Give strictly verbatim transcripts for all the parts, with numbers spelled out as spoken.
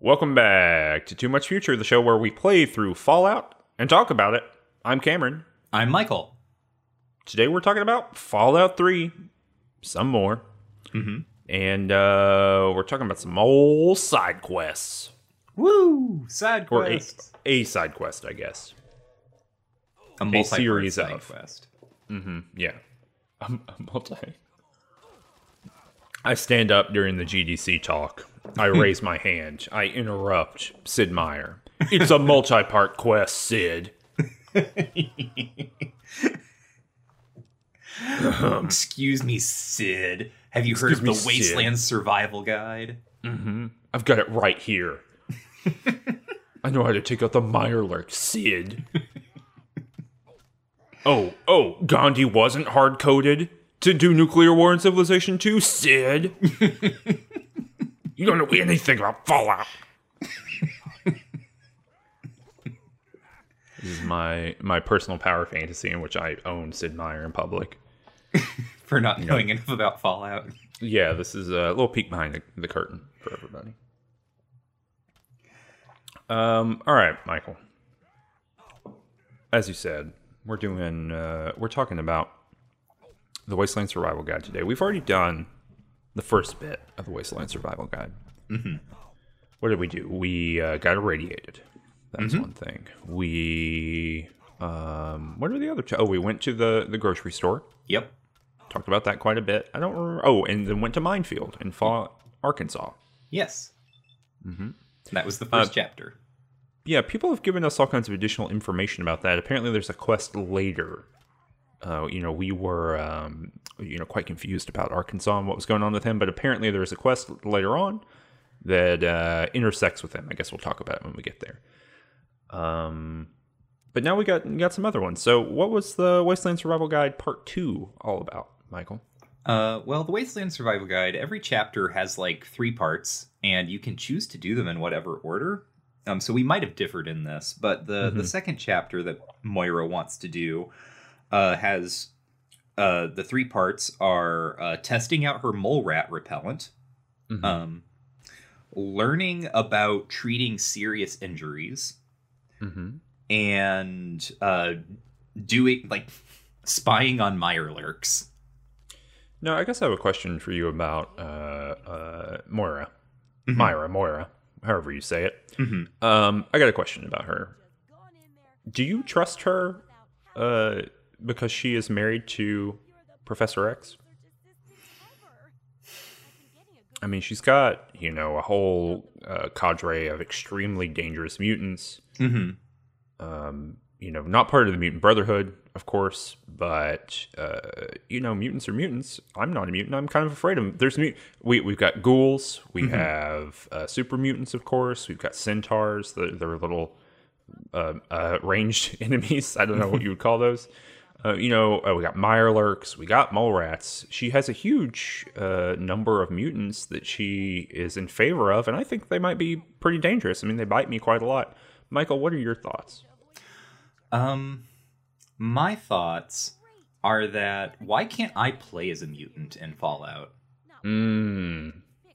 Welcome back to Too Much Future, the show where we play through Fallout and talk about it. I'm Cameron. I'm Michael. Today we're talking about Fallout three, some more, mm-hmm. and uh, we're talking about some old side quests. Woo! Side or quests. A, a side quest, I guess. A, a series side of. Quest. Mm-hmm. Yeah. A, a multi. I stand up during the G D C talk. I raise my hand. I interrupt Sid Meier. It's a multi-part quest, Sid. Excuse me, Sid. Have you heard of the me, Wasteland Sid. Survival Guide? Mm-hmm. I've got it right here. I know how to take out the Mirelurk, Sid. oh, oh, Gandhi wasn't hard-coded to do nuclear war in Civilization two, Sid. You don't know anything about Fallout. This is my my personal power fantasy in which I own Sid Meier in public. For not knowing enough about Fallout. Yeah, this is a little peek behind the, the curtain for everybody. Um. All right, Michael. As you said, we're doing uh, we're talking about the Wasteland Survival Guide today. We've already done the first bit of the Wasteland Survival Guide. Mm-hmm. What did we do? We uh, got irradiated. That's mm-hmm. one thing. We um, what are the other two? Oh, we went to the the grocery store. Yep. Talked about that quite a bit. I don't remember. Oh, and then went to Minefield in Fall, Arkansas. Yes. Mm-hmm. That was the first uh, chapter. Yeah, people have given us all kinds of additional information about that. Apparently, there's a quest later. Uh, you know, we were, um, you know, quite confused about Arkansas and what was going on with him. But apparently, there's a quest later on that uh, intersects with him. I guess we'll talk about it when we get there. Um, but now we got we got some other ones. So, what was the Wasteland Survival Guide Part Two all about, Michael? Uh, well, the Wasteland Survival Guide, every chapter has like three parts, and you can choose to do them in whatever order. Um, so we might have differed in this, but the, mm-hmm. the second chapter that Moira wants to do uh, has uh, the three parts are uh, testing out her mole rat repellent, mm-hmm. um, learning about treating serious injuries, mm-hmm. and uh, doing like spying on Mirelurks. No, I guess I have a question for you about uh, uh, Moira. Mm-hmm. Myra, Moira, however you say it. Mm-hmm. Um, I got a question about her. Do you trust her uh, because she is married to Professor X? I mean, she's got, you know, a whole uh, cadre of extremely dangerous mutants. Mm-hmm. Um, you know, not part of the Mutant Brotherhood, of course, but, uh, you know, mutants are mutants. I'm not a mutant. I'm kind of afraid of them. There's mut- we, we've got ghouls. We mm-hmm. have uh, super mutants, of course. We've got centaurs. They're, they're little uh, uh, ranged enemies. I don't know what you would call those. Uh, you know, uh, we got Mirelurks. We got mole rats. She has a huge uh, number of mutants that she is in favor of, and I think they might be pretty dangerous. I mean, they bite me quite a lot. Michael, what are your thoughts? Um, my thoughts are that why can't I play as a mutant in Fallout? Mm.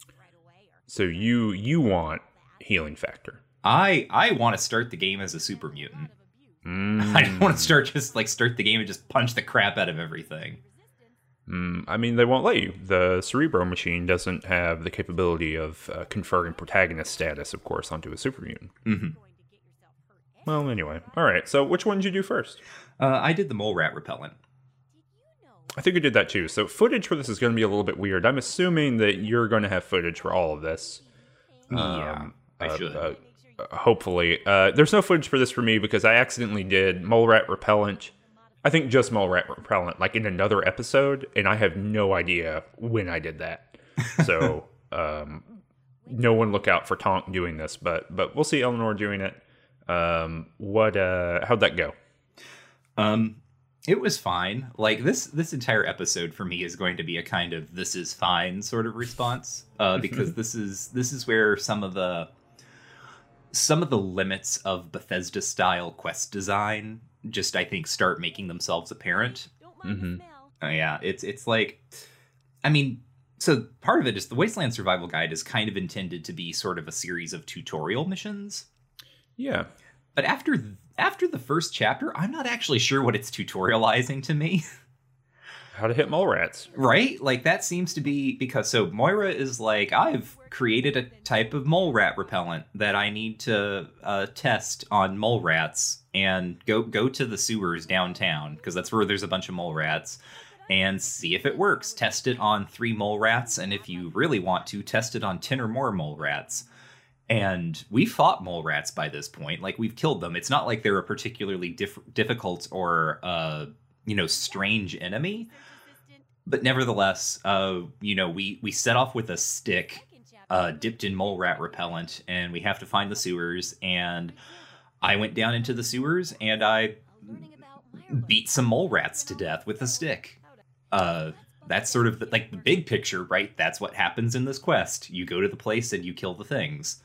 So you you want healing factor? I I want to start the game as a super mutant. Mm. I don't want to start just like start the game and just punch the crap out of everything. Mm, I mean, they won't let you. The Cerebro machine doesn't have the capability of uh, conferring protagonist status, of course, onto a super mutant. Mm-hmm. Well, anyway. All right. So which one did you do first? Uh, I did the mole rat repellent. I think I did that too. So footage for this is going to be a little bit weird. I'm assuming that you're going to have footage for all of this. Yeah, um, I uh, should. Uh, uh, hopefully. Uh, there's no footage for this for me because I accidentally did mole rat repellent. I think just mole rat repellent, like in another episode, and I have no idea when I did that. So um, no one look out for Tonk doing this, but but we'll see Eleanor doing it. Um, what, uh, how'd that go? Um, it was fine. Like this, this entire episode for me is going to be a kind of "this is fine" sort of response, uh, because this is this is where some of the some of the limits of Bethesda style quest design just I think start making themselves apparent. Mm-hmm. Uh, yeah, it's it's like, I mean, So part of it is the Wasteland Survival Guide is kind of intended to be sort of a series of tutorial missions. Yeah. But after after the first chapter, I'm not actually sure what it's tutorializing to me. How to hit mole rats. Right? Like, that seems to be because so Moira is like, I've created a type of mole rat repellent that I need to uh, test on mole rats and go go to the sewers downtown because that's where there's a bunch of mole rats and see if it works. Test it on three mole rats, and if you really want to, test it on ten or more mole rats. And we fought mole rats by this point. Like, we've killed them. It's not like they're a particularly diff- difficult or, uh, you know, strange enemy. But nevertheless, uh, you know, we, we set off with a stick uh, dipped in mole rat repellent, and we have to find the sewers. And I went down into the sewers, and I beat some mole rats to death with a stick. Uh, that's sort of the, like the big picture, right? That's what happens in this quest. You go to the place and you kill the things.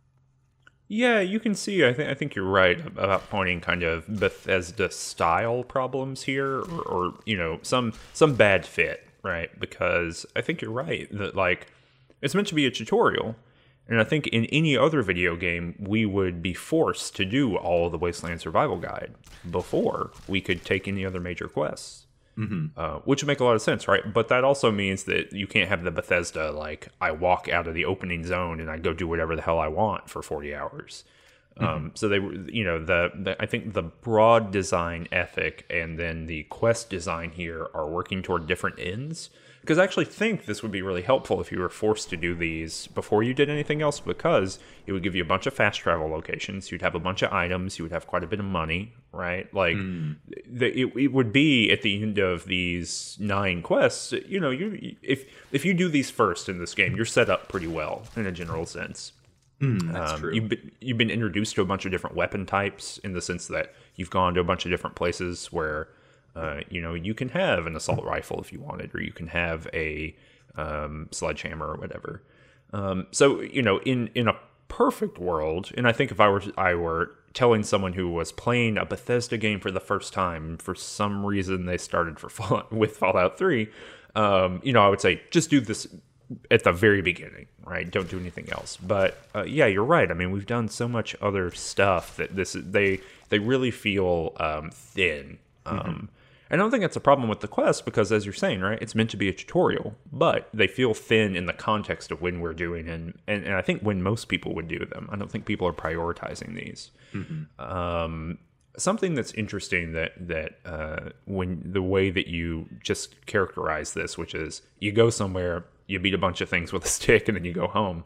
Yeah, you can see. I think I think you're right about pointing kind of Bethesda style problems here, or, or you know, some some bad fit, right? Because I think you're right that like it's meant to be a tutorial, and I think in any other video game we would be forced to do all of the Wasteland Survival Guide before we could take any other major quests. Mm-hmm. Uh, which would make a lot of sense, right? But that also means that you can't have the Bethesda, like, I walk out of the opening zone and I go do whatever the hell I want for forty hours. Mm-hmm. Um, so they, you know, the, the I think the broad design ethic and then the quest design here are working toward different ends. Because I actually think this would be really helpful if you were forced to do these before you did anything else, because it would give you a bunch of fast travel locations. You'd have a bunch of items. You would have quite a bit of money, right? Like, mm. the, it, it would be at the end of these nine quests. You know, you if if you do these first in this game, you're set up pretty well in a general sense. Mm, that's um, true. You've been, you've been introduced to a bunch of different weapon types in the sense that you've gone to a bunch of different places where. Uh, you know, you can have an assault rifle if you wanted, or you can have a um, sledgehammer or whatever. Um, so, you know, in, in a perfect world, and I think if I were I were telling someone who was playing a Bethesda game for the first time, for some reason they started for Fall, with Fallout three, um, you know, I would say just do this at the very beginning, right? Don't do anything else. But uh, yeah, you're right. I mean, we've done so much other stuff that this they they really feel um, thin. Um, mm-hmm. I don't think that's a problem with the quest because, as you're saying, right, it's meant to be a tutorial, but they feel thin in the context of when we're doing, and, and, and I think when most people would do them. I don't think people are prioritizing these. Mm-hmm. Um, something that's interesting that that uh, when the way that you just characterize this, which is you go somewhere, you beat a bunch of things with a stick, and then you go home.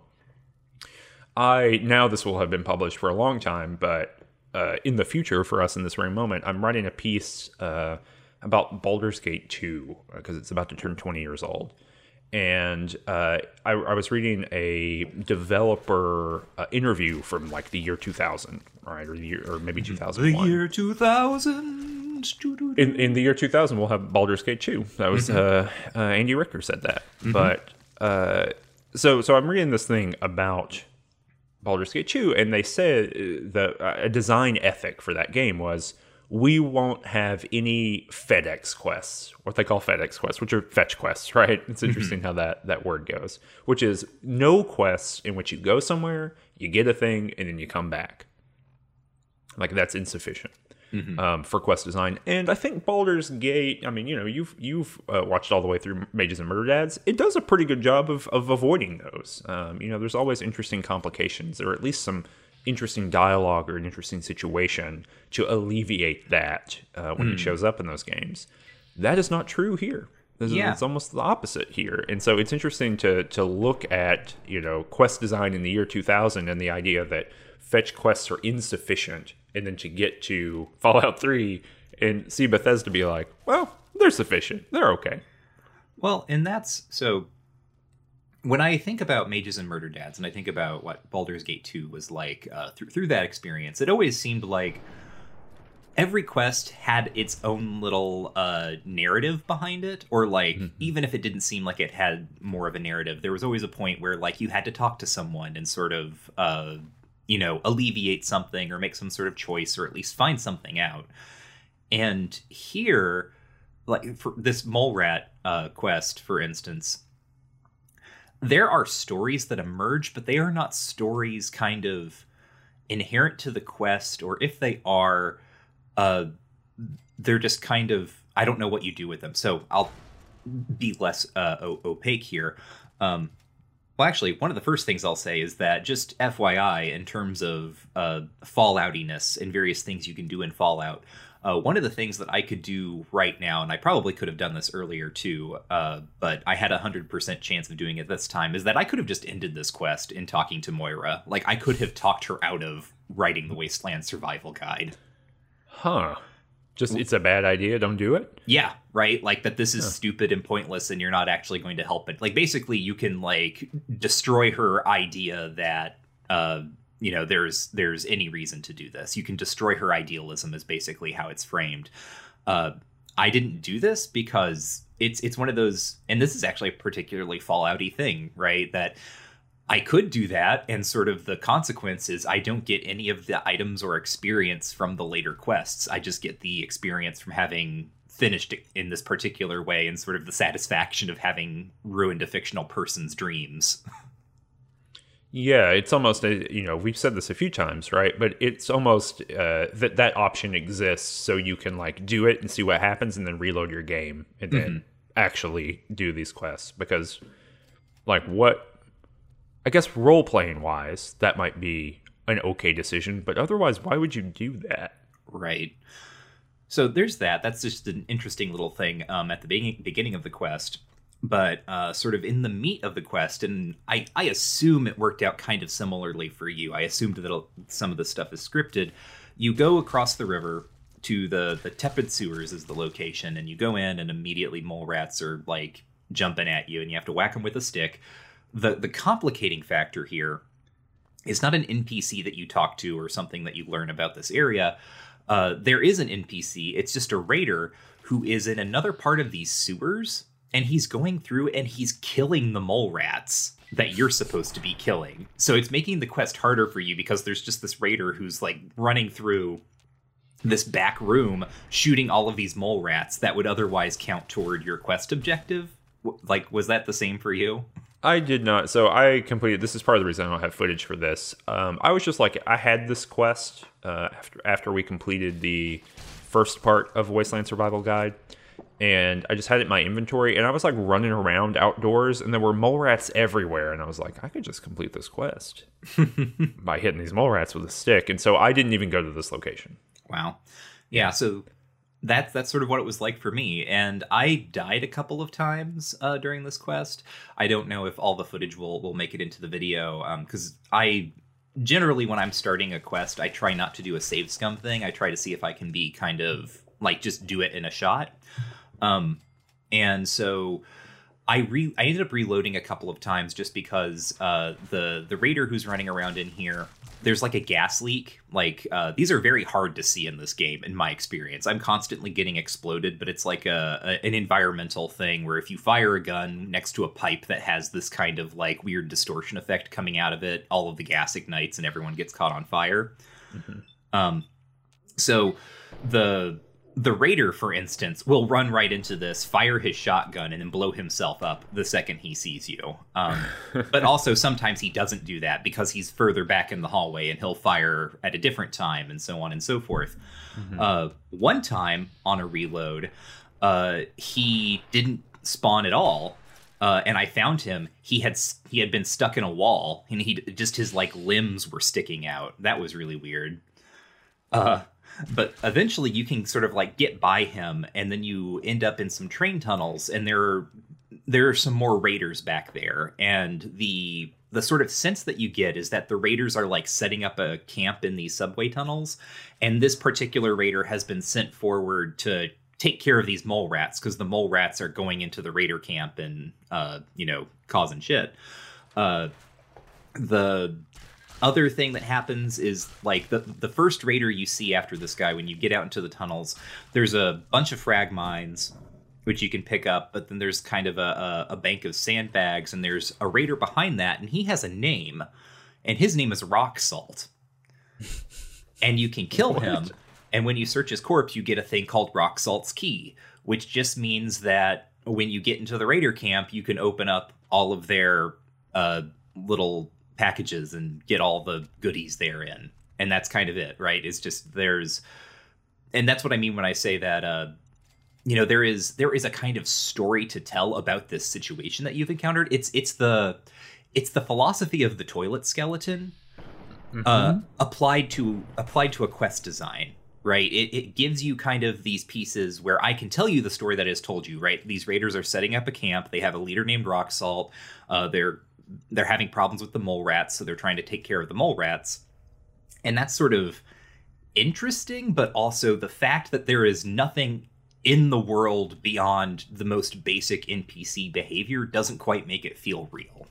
I now this will have been published for a long time, but uh, in the future, for us in this very moment, I'm writing a piece. Uh, about Baldur's Gate two, because it's about to turn twenty years old. And uh, I, I was reading a developer uh, interview from like the year two thousand, right? Or the year, or maybe two thousand one. The year two thousand. In, in the year two thousand, we'll have Baldur's Gate two. That was, uh, uh, Andy Richter said that. Mm-hmm. But, uh, so, so I'm reading this thing about Baldur's Gate two, and they said the uh, a design ethic for that game was, we won't have any FedEx quests, what they call FedEx quests, which are fetch quests, right? It's interesting mm-hmm. how that, that word goes, which is no quests in which you go somewhere, you get a thing, and then you come back. Like, that's insufficient mm-hmm. um, for quest design. And I think Baldur's Gate, I mean, you know, you've you've uh, watched all the way through Mages and Murder Dads. It does a pretty good job of, of avoiding those. Um, you know, there's always interesting complications, or at least some interesting dialogue or an interesting situation to alleviate that uh, when mm. it shows up in those games. That is not true here. This yeah. is, it's almost the opposite here. And so it's interesting to to look at, you know, quest design in the year two thousand and the idea that fetch quests are insufficient, and then to get to Fallout three and see Bethesda be like, well, they're sufficient. They're okay. Well, and that's so when I think about Mages and Murder Dads, and I think about what Baldur's Gate two was like uh, through through that experience, it always seemed like every quest had its own little uh, narrative behind it, or like mm-hmm. even if it didn't seem like it had more of a narrative, there was always a point where like you had to talk to someone and sort of uh, you know alleviate something or make some sort of choice or at least find something out. And here, like for this mole rat uh, quest, for instance. there are stories that emerge, but they are not stories kind of inherent to the quest, or if they are, uh, they're just kind of, I don't know what you do with them. So I'll be less uh, o- opaque here. Um, well, actually, one of the first things I'll say is that just F Y I, in terms of uh, Falloutiness and various things you can do in Fallout, uh, one of the things that I could do right now, and I probably could have done this earlier too, uh, but I had a one hundred percent chance of doing it this time, is that I could have just ended this quest in talking to Moira. Like, I could have talked her out of writing the Wasteland Survival Guide. Huh. Just, it's a bad idea, don't do it? Yeah, right? Like, that this is Huh. stupid and pointless and you're not actually going to help it. Like, basically, you can, like, destroy her idea that, uh, you know, there's there's any reason to do this. You can destroy her idealism is basically how it's framed. Uh, I didn't do this because it's it's one of those, and this is actually a particularly Fallout-y thing, right? That I could do that, and sort of the consequence is I don't get any of the items or experience from the later quests. I just get the experience from having finished it in this particular way, and sort of the satisfaction of having ruined a fictional person's dreams. Yeah, it's almost, a, you know, we've said this a few times, right? But it's almost uh, that that option exists so you can, like, do it and see what happens and then reload your game and then mm-hmm. actually do these quests. Because, like, what, I guess role-playing wise, that might be an okay decision. But otherwise, why would you do that? Right. So there's that. That's just an interesting little thing um, at the beginning, beginning of the quest. But uh, sort of in the meat of the quest, and I, I assume it worked out kind of similarly for you. I assumed that some of the stuff is scripted. You go across the river to the, the Tepid Sewers is the location, and you go in, and immediately mole rats are, like, jumping at you, and you have to whack them with a stick. The, the complicating factor here is not an N P C that you talk to or something that you learn about this area. Uh, there is an N P C. It's just a raider who is in another part of these sewers, and he's going through and he's killing the mole rats that you're supposed to be killing. So it's making the quest harder for you because there's just this raider who's, like, running through this back room shooting all of these mole rats that would otherwise count toward your quest objective. Like, was that the same for you? I did not. So I completed, this is part of the reason I don't have footage for this. Um, I was just like, I had this quest uh, after after we completed the first part of Wasteland Survival Guide. And I just had it in my inventory, and I was, like, running around outdoors, and there were mole rats everywhere. And I was like, I could just complete this quest by hitting these mole rats with a stick. And so I didn't even go to this location. Wow. Yeah, so that's that's sort of what it was like for me. And I died a couple of times uh, during this quest. I don't know if all the footage will, will make it into the video, because um, I generally, when I'm starting a quest, I try not to do a save scum thing. I try to see if I can be kind of, like, just do it in a shot. Um, and so I re I ended up reloading a couple of times just because uh, the the raider who's running around in here, there's like a gas leak. Like uh, these are very hard to see in this game, in my experience. I'm constantly getting exploded, but it's like a, a an environmental thing where if you fire a gun next to a pipe that has this kind of, like, weird distortion effect coming out of it, all of the gas ignites and everyone gets caught on fire. Mm-hmm. Um, so the The raider, for instance, will run right into this, fire his shotgun, and then blow himself up the second he sees you. Um, but also, sometimes he doesn't do that because he's further back in the hallway, and he'll fire at a different time, and so on and so forth. Mm-hmm. Uh, one time, on a reload, uh, he didn't spawn at all, uh, and I found him. He had he had been stuck in a wall, and he just his, like, limbs were sticking out. That was really weird. Uh... But eventually you can sort of, like, get by him, and then you end up in some train tunnels, and there are, there are some more raiders back there. And the the sort of sense that you get is that the raiders are, like, setting up a camp in these subway tunnels. And this particular raider has been sent forward to take care of these mole rats, because the mole rats are going into the raider camp and, uh, you know, causing shit. Uh, the... Other thing that happens is, like, the the first raider you see after this guy, when you get out into the tunnels, there's a bunch of frag mines, which you can pick up, but then there's kind of a, a, a bank of sandbags, and there's a raider behind that, and he has a name, and his name is Rock Salt. And you can kill What? him, and when you search his corpse, you get a thing called Rock Salt's Key, which just means that when you get into the raider camp, you can open up all of their uh, little packages and get all the goodies therein. And that's kind of it, right? It's just there's, and that's what I mean when I say that, uh, you know, there is there is a kind of story to tell about this situation that you've encountered. It's it's the it's the philosophy of the toilet skeleton mm-hmm. uh, applied to applied to a quest design, right? It, it gives you kind of these pieces where I can tell you the story that is told you, right? These raiders are setting up a camp. They have a leader named Rock Salt. Uh, they're they're having problems with the mole rats, so they're trying to take care of the mole rats, and that's sort of interesting. But also the fact that there is nothing in the world beyond the most basic N P C behavior doesn't quite make it feel real.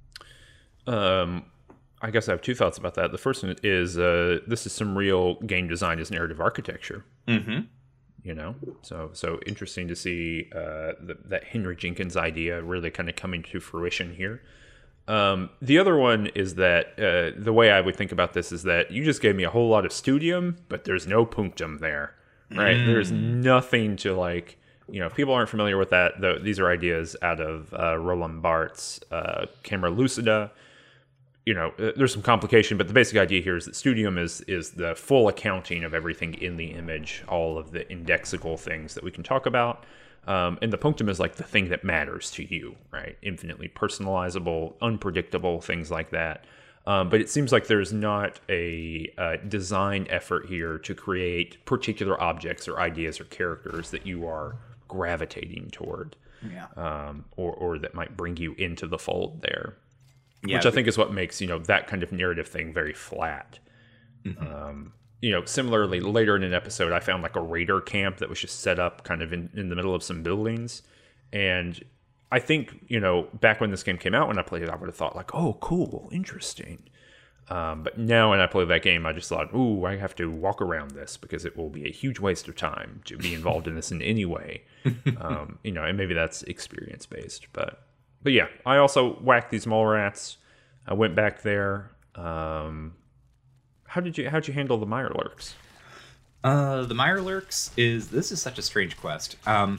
Um, I guess I have two thoughts about that. The first one is uh, this is some real game design as narrative architecture. Mm-hmm. You know, so so interesting to see uh, the, that Henry Jenkins idea really kind of coming to fruition here. Um, the other one is that uh, the way I would think about this is that you just gave me a whole lot of studium, but there's no punctum there. Right, mm. There's nothing to like, you know, if people aren't familiar with that, the, these are ideas out of uh, Roland Barthes' uh, Camera Lucida. You know, there's some complication, but the basic idea here is that studium is is the full accounting of everything in the image, all of the indexical things that we can talk about. Um, and the punctum is like the thing that matters to you, right? Infinitely personalizable, unpredictable, things like that. Um, but it seems like there's not a uh, design effort here to create particular objects or ideas or characters that you are gravitating toward, yeah. um, or or that might bring you into the fold there, yeah, which I think is what makes, you know, that kind of narrative thing very flat. Mm-hmm. Um, you know, similarly, later in an episode, I found like a raider camp that was just set up kind of in, in the middle of some buildings, and I think, you know, back when this game came out, when I played it, I would have thought like, oh, cool, interesting. Um, but now when I play that game, I just thought, ooh, I have to walk around this because it will be a huge waste of time to be involved in this in any way. Um, you know, and maybe that's experience based. But but yeah, I also whacked these mole rats. I went back there. Um, how did you how'd you handle the Mirelurks? Uh, the Mirelurks is this is such a strange quest. Um,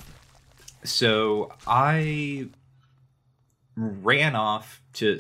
so I ran off to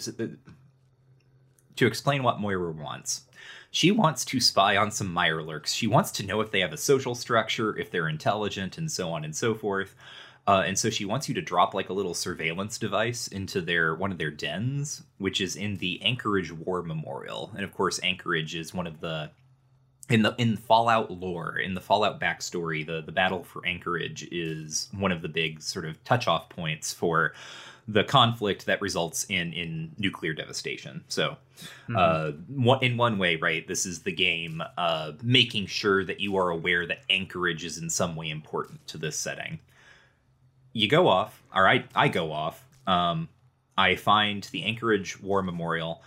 to explain what Moira wants. She wants to spy on some Mirelurks. She wants to know if they have a social structure, if they're intelligent, and so on and so forth. Uh, and so she wants you to drop like a little surveillance device into their one of their dens, which is in the Anchorage War Memorial. And of course, Anchorage is one of the in the in Fallout lore, in the Fallout backstory, the the battle for Anchorage is one of the big sort of touch-off points for the conflict that results in in nuclear devastation. So, mm-hmm. uh, one, in one way, right, this is the game uh, making sure that you are aware that Anchorage is in some way important to this setting. You go off, or I, I go off. Um, I find the Anchorage War Memorial.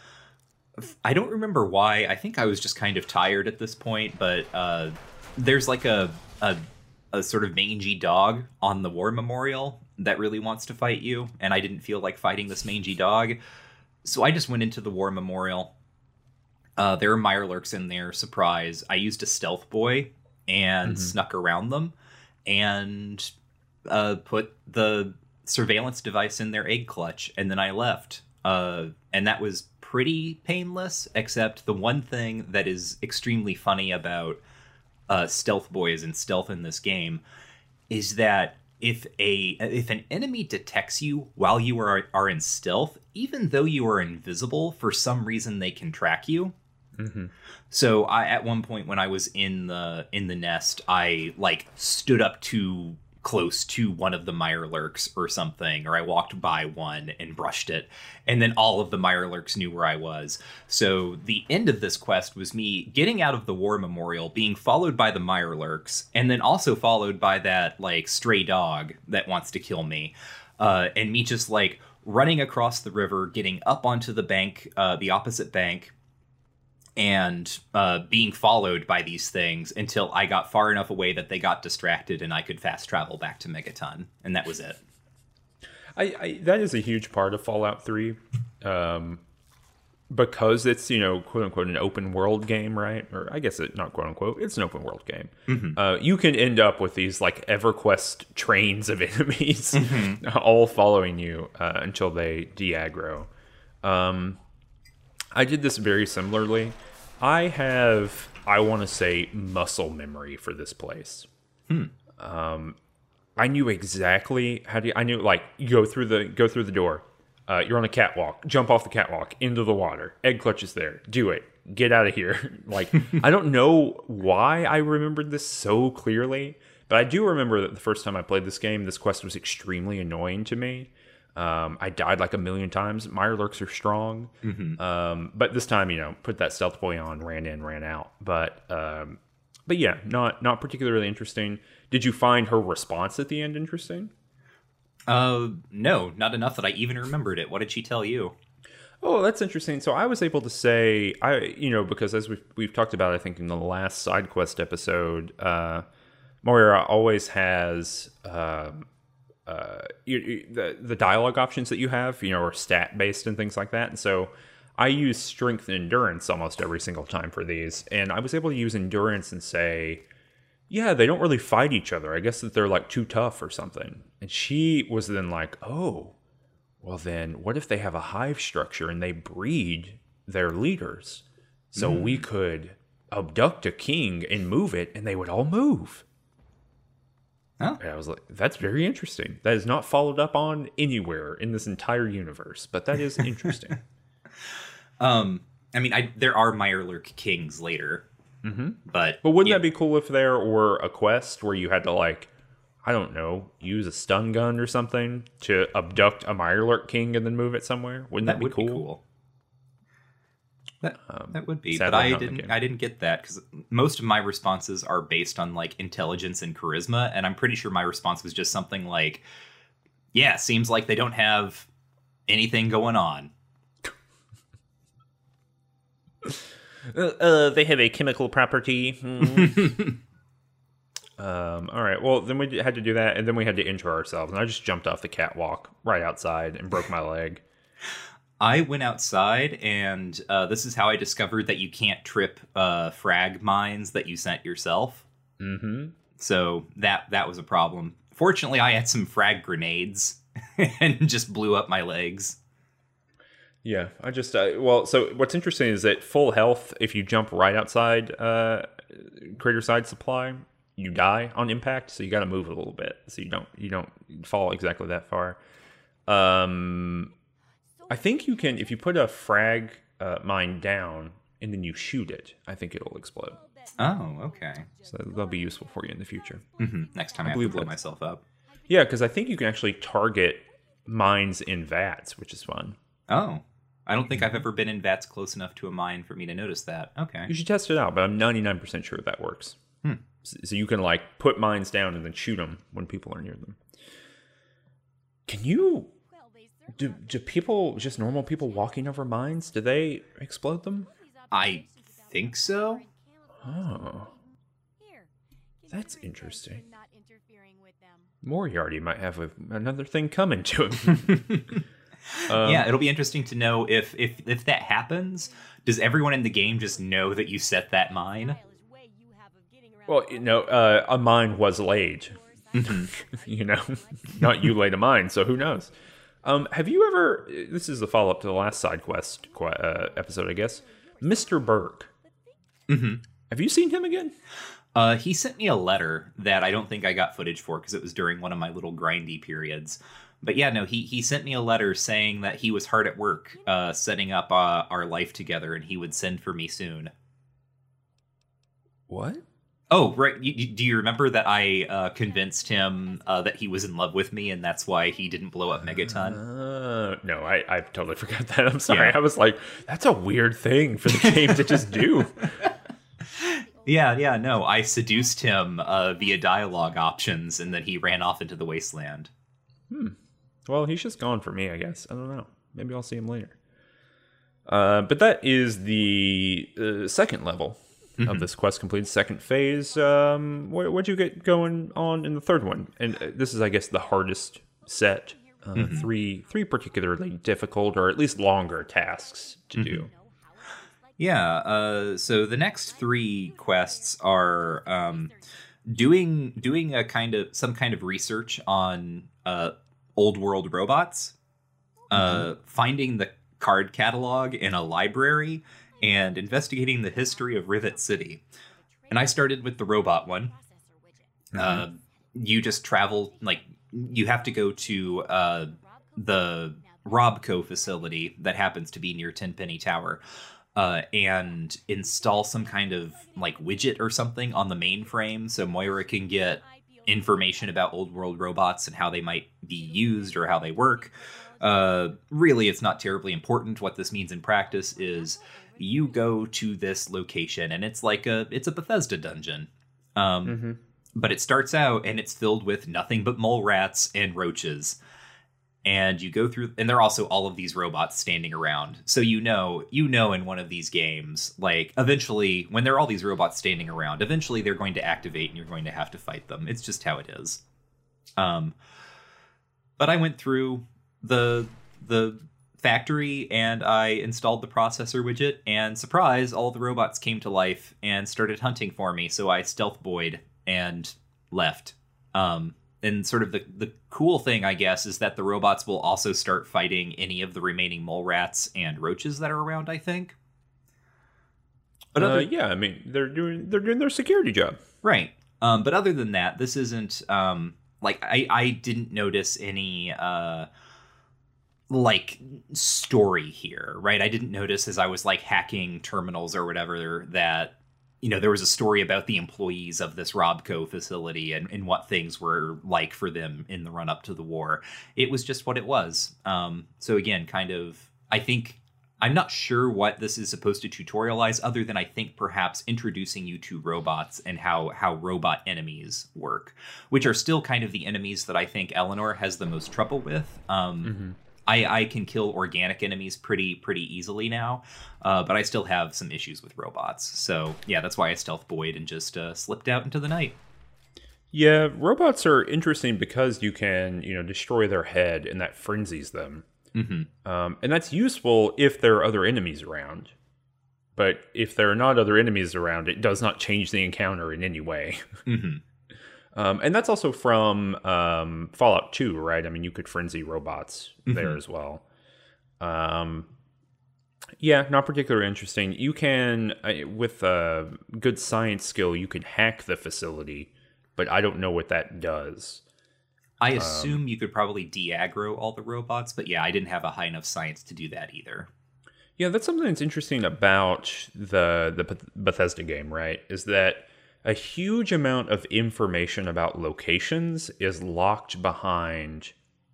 I don't remember why. I think I was just kind of tired at this point, but uh, there's like a, a a sort of mangy dog on the War Memorial that really wants to fight you, and I didn't feel like fighting this mangy dog. So I just went into the War Memorial. Uh, there are Mirelurks in there, surprise. I used a stealth boy and mm-hmm. snuck around them and uh, put the surveillance device in their egg clutch, and then I left. Uh, and that was pretty painless, except the one thing that is extremely funny about uh, stealth boys and stealth in this game is that if a if an enemy detects you while you are are in stealth, even though you are invisible, for some reason they can track you. Mm-hmm. So I, at one point when I was in the in the nest, I like stood up too close to one of the Mirelurks or something, or I walked by one and brushed it, and then all of the Mirelurks knew where I was. So the end of this quest was me getting out of the War Memorial, being followed by the Mirelurks, and then also followed by that like stray dog that wants to kill me, uh, and me just like running across the river, getting up onto the bank, uh, the opposite bank, and uh, being followed by these things until I got far enough away that they got distracted and I could fast travel back to Megaton. And that was it. I, I that is a huge part of Fallout three. Um, because it's, you know, quote unquote, an open world game, right? Or I guess it not quote unquote, it's an open world game. Mm-hmm. Uh, you can end up with these like EverQuest trains of enemies mm-hmm. all following you uh, until they de-aggro. Um, I did this very similarly. I have, I want to say, muscle memory for this place. Hmm. Um, I knew exactly how to. I knew like you go through the go through the door. Uh, you're on a catwalk. Jump off the catwalk into the water. Egg clutch is there. Do it. Get out of here. Like I don't know why I remembered this so clearly, but I do remember that the first time I played this game, this quest was extremely annoying to me. Um, I died like a million times. Mirelurks are strong, Mm-hmm. um, but this time, you know, put that stealth boy on, ran in, ran out. But um, but yeah, not not particularly interesting. Did you find her response at the end interesting? Uh, no, not enough that I even remembered it. What did she tell you? Oh, that's interesting. So I was able to say, I you know, because as we've, we've talked about, I think in the last side quest episode, uh, Moira always has um, uh, you, you, the the dialogue options that you have, you know, are stat based and things like that. And so I use strength and endurance almost every single time for these, and I was able to use endurance and say, yeah, they don't really fight each other. I guess that they're like too tough or something. And she was then like, oh. Well, then, what if they have a hive structure and they breed their leaders? So mm. we could abduct a king and move it, and they would all move. Huh? And I was like, that's very interesting. That is not followed up on anywhere in this entire universe, but that is interesting. um, I mean, I, there are Mirelurk kings later, mm-hmm. but but wouldn't yeah. that be cool if there were a quest where you had to like, I don't know, use a stun gun or something to abduct a Mirelurk king and then move it somewhere? Wouldn't that, that be, would cool? be cool? That Um, that would be, sadly but I not in the didn't. game. I didn't get that because most of my responses are based on like intelligence and charisma, and I'm pretty sure my response was just something like, "Yeah, seems like they don't have anything going on." Uh, uh, they have a chemical property. Hmm. Um, all right. Well, then we had to do that, and then we had to intro ourselves. And I just jumped off the catwalk right outside and broke my leg. I went outside, and uh, this is how I discovered that you can't trip uh, frag mines that you sent yourself. Mm-hmm. So that that was a problem. Fortunately, I had some frag grenades and just blew up my legs. Yeah, I just uh, well. So what's interesting is that full health, if you jump right outside uh, crater side supply, you die on impact. So you got to move a little bit, so you don't you don't fall exactly that far. Um, I think you can if you put a frag uh, mine down and then you shoot it. I think it'll explode. Oh, okay. So that'll be useful for you in the future. Mm-hmm. Next time I, I have to believe blow that. myself up. Yeah, because I think you can actually target mines in vats, which is fun. Oh, I don't think I've ever been in vats close enough to a mine for me to notice that. Okay. You should test it out, but I'm ninety-nine percent sure that works. Hmm. So, so you can like put mines down and then shoot them when people are near them. Can you? Do do people just normal people walking over mines? Do they explode them? I think so. Oh, that's interesting. Moriarty might have a, another thing coming to him. um, yeah, it'll be interesting to know if if if that happens. Does everyone in the game just know that you set that mine? Well, you know, uh, a mine was laid. You know, not you laid a mine, so who knows? Um, have you ever? This is the follow up to the last side quest uh, episode, I guess. Mister Burke. Mm-hmm. Have you seen him again? Uh, he sent me a letter that I don't think I got footage for because it was during one of my little grindy periods. But yeah, no, he he sent me a letter saying that he was hard at work uh, setting up uh, our life together, and he would send for me soon. What? Oh, right. You, you, do you remember that I uh, convinced him uh, that he was in love with me, and that's why he didn't blow up Megaton? Uh, no, I, I totally forgot that. I'm sorry. Yeah. I was like, that's a weird thing for the game to just do. Yeah, yeah, no. I seduced him uh, via dialogue options, and then he ran off into the wasteland. Hmm. Well, he's just gone for me, I guess. I don't know. Maybe I'll see him later. Uh, but that is the uh, second level of this quest completed, second phase. Um, what, what'd you get going on in the third one? And uh, this is, I guess, the hardest set. Uh, mm-hmm. Three three particularly difficult, or at least longer tasks to mm-hmm. do. Yeah, uh, so the next three quests are um, doing doing a kind of some kind of research on uh, old world robots, uh, mm-hmm. finding the card catalog in a library and investigating the history of Rivet City. And I started with the robot one. Mm-hmm. Uh, you just travel, like, you have to go to uh, the Robco facility that happens to be near Tenpenny Tower uh, and install some kind of, like, widget or something on the mainframe so Moira can get information about old world robots and how they might be used or how they work. Uh, really, it's not terribly important. What this means in practice is you go to this location and it's like a it's a Bethesda dungeon. Um, mm-hmm. But it starts out and it's filled with nothing but mole rats and roaches. And you go through, and there are also all of these robots standing around. So you know, you know, in one of these games, like eventually, when there are all these robots standing around, eventually they're going to activate, and you're going to have to fight them. It's just how it is. Um, but I went through the the factory and I installed the processor widget, and surprise, all the robots came to life and started hunting for me. So I stealth boyed and left. Um, And sort of the, the cool thing, I guess, is that the robots will also start fighting any of the remaining mole rats and roaches that are around, I think. But other, uh, yeah, I mean, they're doing they're doing their security job. Right. Um, but other than that, this isn't, um, like, I, I didn't notice any, uh, like, story here, right? I didn't notice as I was, like, hacking terminals or whatever that, you know, there was a story about the employees of this Robco facility and, and what things were like for them in the run up to the war. It was just what it was. Um, so again, kind of, I think, I'm not sure what this is supposed to tutorialize other than I think perhaps introducing you to robots and how, how robot enemies work, which are still kind of the enemies that I think Eleanor has the most trouble with. Um, mm-hmm. I, I can kill organic enemies pretty pretty easily now, uh, but I still have some issues with robots. So, yeah, that's why I stealth boyed and just uh, slipped out into the night. Yeah, robots are interesting because you can, you know, destroy their head, and that frenzies them. Mm-hmm. Um, and that's useful if there are other enemies around. But if there are not other enemies around, it does not change the encounter in any way. Mm-hmm. Um, and that's also from um, Fallout two, right? I mean, you could frenzy robots mm-hmm. there as well. Um, yeah, not particularly interesting. You can, uh, with a good science skill, you can hack the facility, but I don't know what that does. I assume um, you could probably de-aggro all the robots, but yeah, I didn't have a high enough science to do that either. Yeah, that's something that's interesting about the the Bethesda game, right? Is that a huge amount of information about locations is locked behind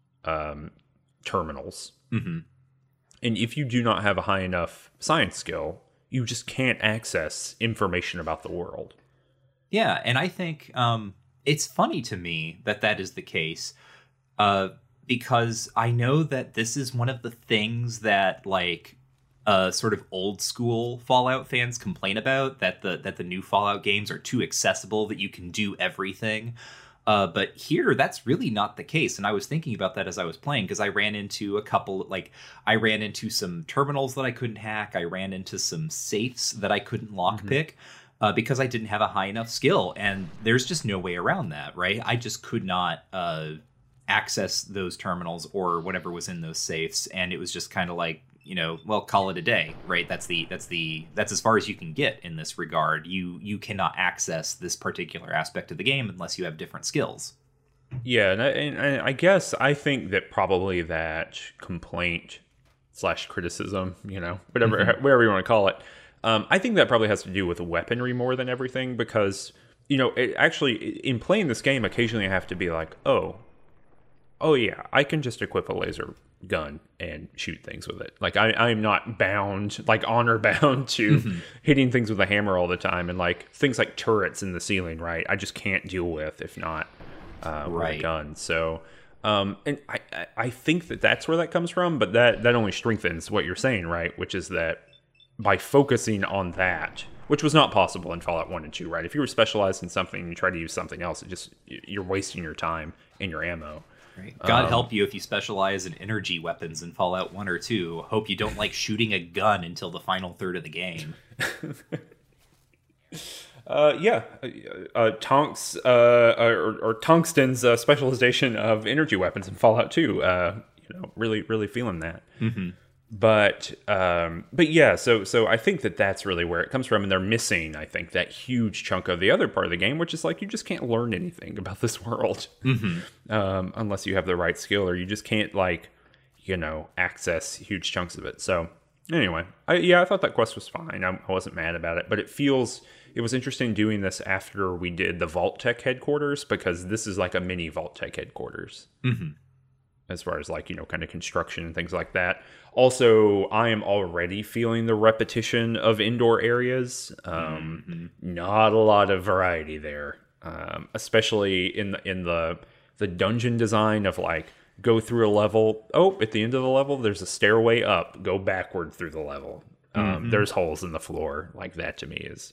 um, terminals. Mm-hmm. And if you do not have a high enough science skill, you just can't access information about the world. Yeah, and I think um, it's funny to me that that is the case, uh, because I know that this is one of the things that, like, Uh, sort of old school Fallout fans complain about, that the that the new Fallout games are too accessible, that you can do everything. Uh, but here, that's really not the case. And I was thinking about that as I was playing, because I ran into a couple, like, I ran into some terminals that I couldn't hack. I ran into some safes that I couldn't lockpick mm-hmm. uh, because I didn't have a high enough skill. And there's just no way around that, right? I just could not uh, access those terminals or whatever was in those safes. And it was just kind of like, you know, well, call it a day, right? That's the that's the that's as far as you can get in this regard. You you cannot access this particular aspect of the game unless you have different skills. Yeah, and I, and I guess I think that probably that complaint slash criticism, you know, whatever mm-hmm. whatever you want to call it, um, I think that probably has to do with weaponry more than everything, because, you know, it actually in playing this game, occasionally I have to be like, oh, oh yeah, I can just equip a laser gun and shoot things with it. Like I, I'm not bound, like honor bound to mm-hmm. hitting things with a hammer all the time, and like things like turrets in the ceiling, right? I just can't deal with if not uh, with right. a gun. So, um, and I, I think that that's where that comes from, but that that only strengthens what you're saying, right? Which is that by focusing on that, which was not possible in Fallout one and two, right? If you were specialized in something and you try to use something else, it just you're wasting your time and your ammo. Right. God um, help you if you specialize in energy weapons in Fallout one or two. Hope you don't like shooting a gun until the final third of the game. uh, yeah. Uh, Tonks, uh, or, or Tungsten's uh, specialization of energy weapons in Fallout two. Uh, you know, really, really feeling that. Mm-hmm. But um, but yeah, so so I think that that's really where it comes from, and they're missing, I think, that huge chunk of the other part of the game, which is like you just can't learn anything about this world Mm-hmm. um, unless you have the right skill, or you just can't like you know access huge chunks of it. So anyway, I, yeah, I thought that quest was fine. I, I wasn't mad about it, but it feels it was interesting doing this after we did the Vault Tech headquarters, because this is like a mini Vault Tech headquarters. Mm-hmm. As far as like, you know, kind of construction and things like that. Also, I am already feeling the repetition of indoor areas. Um, Mm-hmm. Not a lot of variety there, um, especially in the, in the the dungeon design of like go through a level. Oh, at the end of the level, there's a stairway up. Go backward through the level. Um, Mm-hmm. There's holes in the floor. Like that to me is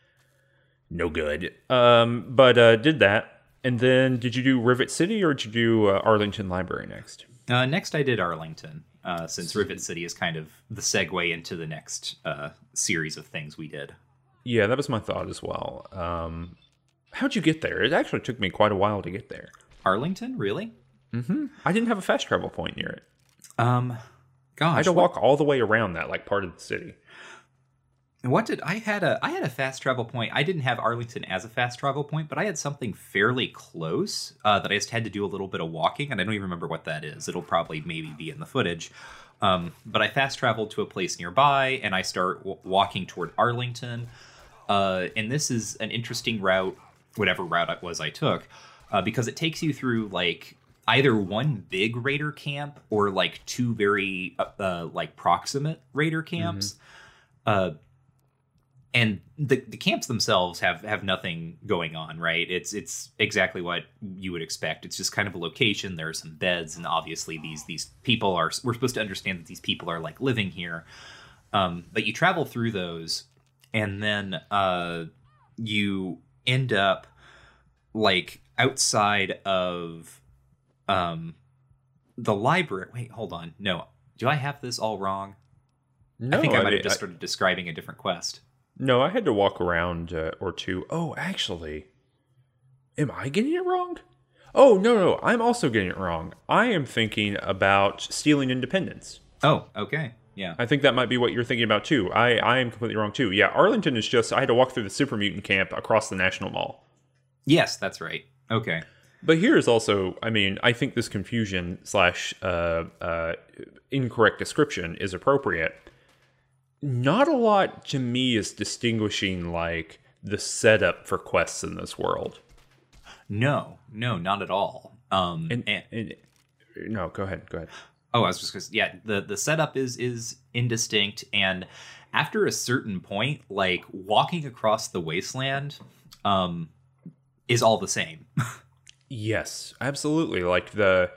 no good. Um, but uh, did that. And then, did you do Rivet City, or did you do uh, Arlington Library next? Uh, next, I did Arlington, uh, since Rivet City is kind of the segue into the next uh, series of things we did. Yeah, that was my thought as well. Um, how'd you get there? It actually took me quite a while to get there. Arlington, really? Mm-hmm. I didn't have a fast travel point near it. Um, gosh, I had to what- walk all the way around that, like, part of the city. What did I had a I had a fast travel point. I didn't have Arlington as a fast travel point, but I had something fairly close uh, that I just had to do a little bit of walking, and I don't even remember what that is. It'll probably maybe be in the footage. Um, but I fast traveled to a place nearby, and I start w- walking toward Arlington. Uh, and this is an interesting route, whatever route it was I took, uh, because it takes you through like either one big raider camp or like two very uh, uh, like proximate raider camps. Mm-hmm. Uh, And the, the camps themselves have, have nothing going on, right? It's it's exactly what you would expect. It's just kind of a location. There are some beds, and obviously these these people are. We're supposed to understand that these people are like living here. Um, but you travel through those, and then uh, you end up like outside of um, the library. Wait, hold on. No, do I have this all wrong? No, I think I might mean, have just I- started describing a different quest. No, I had to walk around uh, or two. Oh, actually, am I getting it wrong? Oh, no, no, I'm also getting it wrong. I am thinking about stealing independence. Oh, okay. Yeah. I think that might be what you're thinking about, too. I, I am completely wrong, too. Yeah, Arlington is just, I had to walk through the Super Mutant camp across the National Mall. Yes, that's right. Okay. But here is also, I mean, I think this confusion slash uh, uh, incorrect description is appropriate. Not a lot to me is distinguishing like the setup for quests in this world. No, no, not at all. Um, And, and, and no, go ahead, go ahead. oh, I was just gonna, yeah. The the setup is is indistinct, and after a certain point, like walking across the wasteland, um, is all the same. Yes, absolutely. Like the,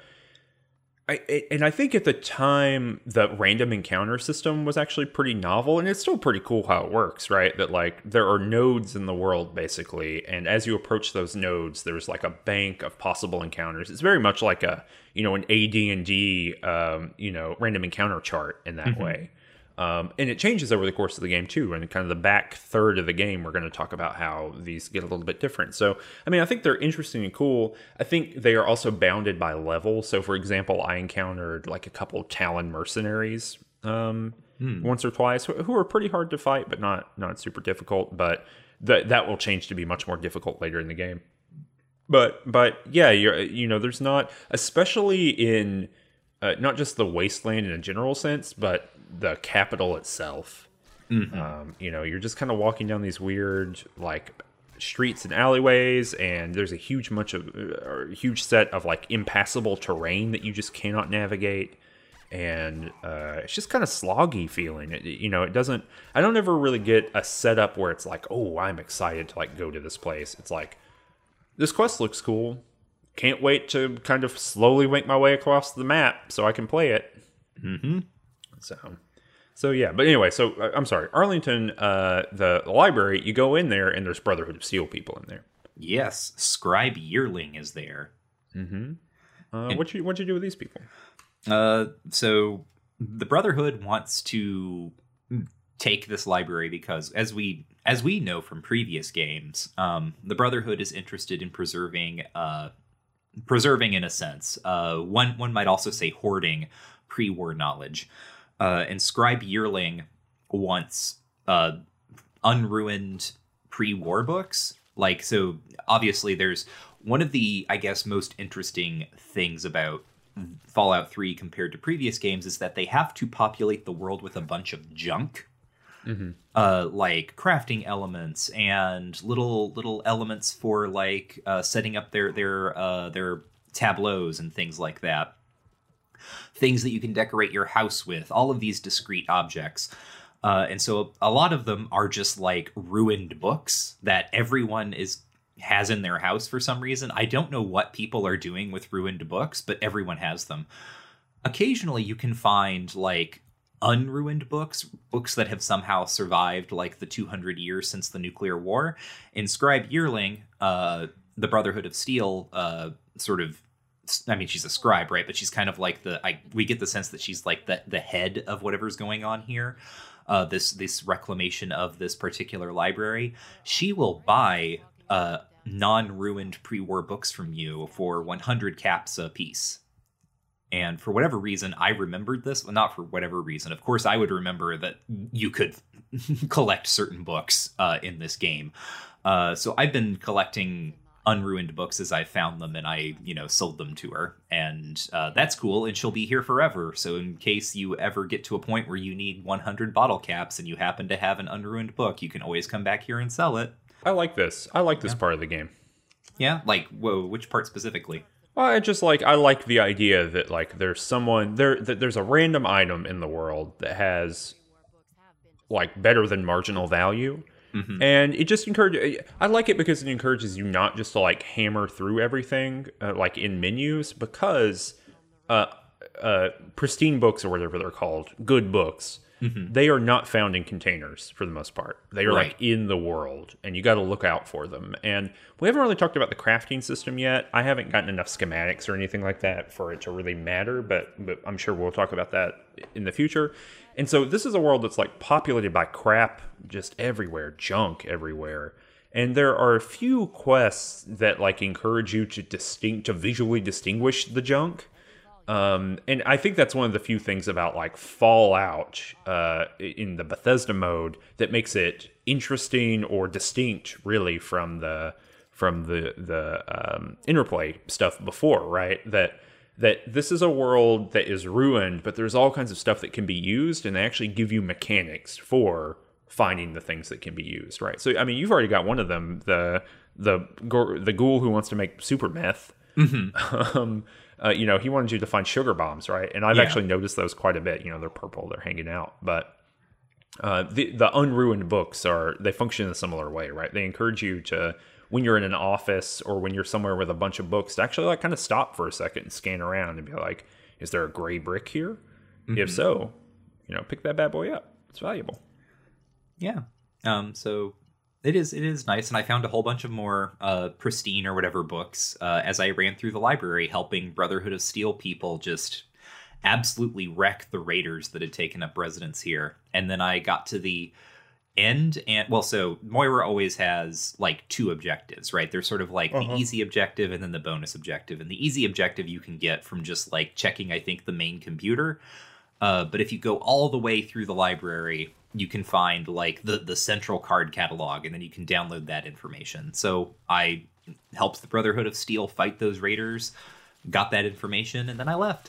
I and I think at the time the random encounter system was actually pretty novel, and it's still pretty cool how it works, right? That like there are nodes in the world basically, and as you approach those nodes, there's like a bank of possible encounters. It's very much like a you know an A D and D um, you know random encounter chart in that Mm-hmm. way. Um, and it changes over the course of the game too. And kind of the back third of the game, we're going to talk about how these get a little bit different. So, I mean, I think they're interesting and cool. I think they are also bounded by level. So, for example, I encountered like a couple Talon mercenaries um, Hmm. once or twice, who who are pretty hard to fight, but not not super difficult. But that that will change to be much more difficult later in the game. But but yeah, you're you know, there's not, especially in uh, not just the wasteland in a general sense, but the capital itself. Mm-hmm. Um, you know, you're just kind of walking down these weird like streets and alleyways, and there's a huge much of or a huge set of like impassable terrain that you just cannot navigate, and uh, it's just kind of sloggy feeling. It, you know, it doesn't. I don't ever really get a setup where it's like, oh, I'm excited to like go to this place. It's like, this quest looks cool. Can't wait to kind of slowly make my way across the map so I can play it. Mm-hmm. So, so yeah. But anyway, so uh, I'm sorry, Arlington, uh, the, the library. You go in there, and there's Brotherhood of Steel people in there. Yes, Scribe Yearling is there. Mm-hmm. Uh, what you what you do with these people? Uh, so the Brotherhood wants to take this library because, as we as we know from previous games, um, the Brotherhood is interested in preserving, uh, preserving in a sense. Uh, one one might also say hoarding pre-war knowledge. uh, and Scribe Yearling wants uh, unruined pre-war books. Like, so obviously there's one of the, I guess, most interesting things about Fallout three compared to previous games is that they have to populate the world with a bunch of junk. Mm-hmm. Uh, like crafting elements and little little elements for like uh, setting up their their uh, their tableaus and things like that. Things that you can decorate your house with. All of these discrete objects. Uh, and so a lot of them are just like ruined books that everyone is has in their house for some reason. I don't know what people are doing with ruined books, but everyone has them. Occasionally you can find like unruined books, books that have somehow survived like the two hundred years since the nuclear war. In Scribe Yearling, uh, the Brotherhood of Steel uh, sort of, I mean, she's a scribe, right? But she's kind of like the, I, we get the sense that she's like the, the head of whatever's going on here. Uh, this, this reclamation of this particular library. She will buy uh, non-ruined pre-war books from you for one hundred caps a piece. And for whatever reason, I remembered this. Well, not for whatever reason. Of course, I would remember that you could collect certain books uh, in this game. Uh, so I've been collecting unruined books as I found them, and I, you know, sold them to her. And uh, that's cool, and she'll be here forever. So in case you ever get to a point where you need one hundred bottle caps and you happen to have an unruined book, you can always come back here and sell it. I like this. I like this yeah. part of the game. Yeah? Like, whoa, which part specifically? Well, I just like I like the idea that like there's someone there that there's a random item in the world that has like better than marginal value, mm-hmm. and it just encourages. I like it because it encourages you not just to like hammer through everything uh, like in menus, because uh, uh, pristine books or whatever they're called, good books. Mm-hmm. They are not found in containers for the most part. They are right. like in the world, and you got to look out for them. And we haven't really talked about the crafting system yet. I haven't gotten enough schematics or anything like that for it to really matter, but, but I'm sure we'll talk about that in the future. And so this is a world that's like populated by crap just everywhere, junk everywhere. And there are a few quests that like encourage you to distinct to visually distinguish the junk. Um, and I think that's one of the few things about like Fallout uh, in the Bethesda mode that makes it interesting or distinct, really, from the from the the um, Interplay stuff before, right? That that this is a world that is ruined, but there's all kinds of stuff that can be used, and they actually give you mechanics for finding the things that can be used, right? So I mean, you've already got one of them, the the the ghoul who wants to make super meth. Mm-hmm. um, Uh, you know, he wanted you to find sugar bombs, right? And I've yeah. actually noticed those quite a bit. You know, they're purple, they're hanging out. But uh, the the unruined books are, they function in a similar way, right? They encourage you to, when you're in an office or when you're somewhere with a bunch of books, to actually like kind of stop for a second and scan around and be like, is there a gray brick here? Mm-hmm. If so, you know, pick that bad boy up. It's valuable. Yeah. Um. So It is it is nice, and I found a whole bunch of more uh, pristine or whatever books uh, as I ran through the library, helping Brotherhood of Steel people just absolutely wreck the raiders that had taken up residence here. And then I got to the end, and, well, so Moira always has, like, two objectives, right? There's sort of, like, uh-huh. the easy objective and then the bonus objective. And the easy objective you can get from just, like, checking, I think, the main computer. Uh, but if you go all the way through the library, you can find like the, the central card catalog, and then you can download that information. So I helped the Brotherhood of Steel fight those raiders, got that information, and then I left.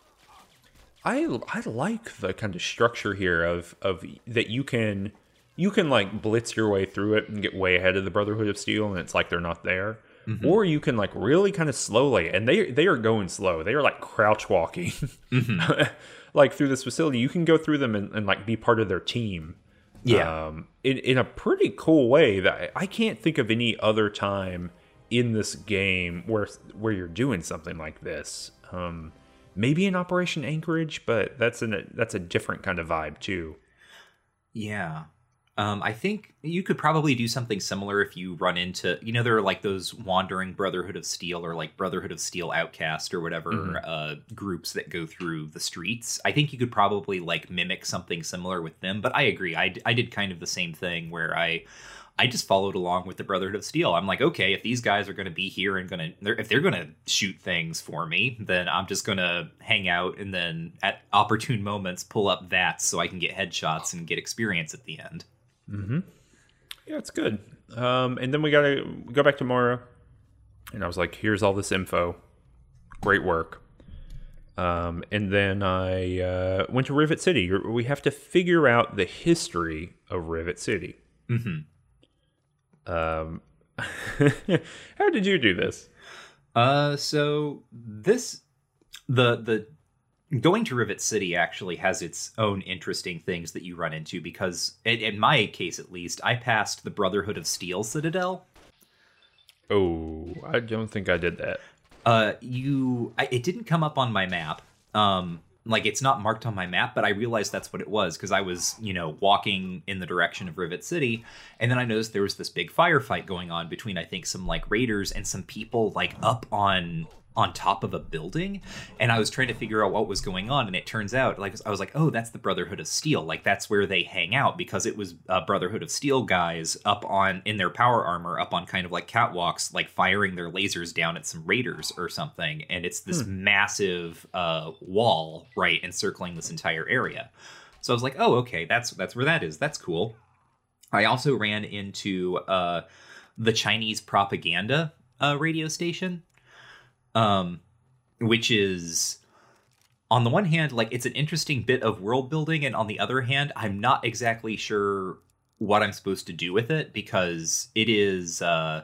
I I like the kind of structure here of of that you can you can like blitz your way through it and get way ahead of the Brotherhood of Steel, and it's like they're not there. Mm-hmm. Or you can like really kind of slowly, and they they are going slow. They are like crouch walking. Mm-hmm. Like through this facility, you can go through them and, and like be part of their team. Yeah. Um, in, in a pretty cool way that I, I can't think of any other time in this game where where you're doing something like this. Um, maybe in Operation Anchorage, but that's an, that's a different kind of vibe too. Yeah. Um, I think you could probably do something similar if you run into, you know, there are like those wandering Brotherhood of Steel or like Brotherhood of Steel Outcast or whatever mm-hmm. uh, groups that go through the streets. I think you could probably like mimic something similar with them. But I agree. I, I did kind of the same thing where I I just followed along with the Brotherhood of Steel. I'm like, okay, if these guys are going to be here and going to, if they're going to shoot things for me, then I'm just going to hang out and then at opportune moments pull up that so I can get headshots and get experience at the end. Mm-hmm. Yeah, it's good. Um, and then we got to go back to Moira. And I was like, here's all this info. Great work. Um, and then I uh, went to Rivet City. We have to figure out the history of Rivet City. Mm-hmm. Um, how did you do this? Uh, so this, the, the, going to Rivet City actually has its own interesting things that you run into because in, in my case, at least, I passed the Brotherhood of Steel Citadel. Oh, I don't think I did that. Uh, you, I, it didn't come up on my map. Um, Like, it's not marked on my map, but I realized that's what it was because I was, you know, walking in the direction of Rivet City. And then I noticed there was this big firefight going on between, I think, some, like, raiders and some people, like, up on on top of a building. And I was trying to figure out what was going on. And it turns out, like, I was like, oh, that's the Brotherhood of Steel. Like, that's where they hang out because it was uh, Brotherhood of Steel guys up on, in their power armor, up on kind of like catwalks, like firing their lasers down at some raiders or something. And it's this hmm. massive uh, wall, right, encircling this entire area. So I was like, oh, okay, that's that's where that is. That's cool. I also ran into uh, the Chinese propaganda uh, radio station. Um, which is, on the one hand, like, it's an interesting bit of world building, and on the other hand, I'm not exactly sure what I'm supposed to do with it, because it is, uh,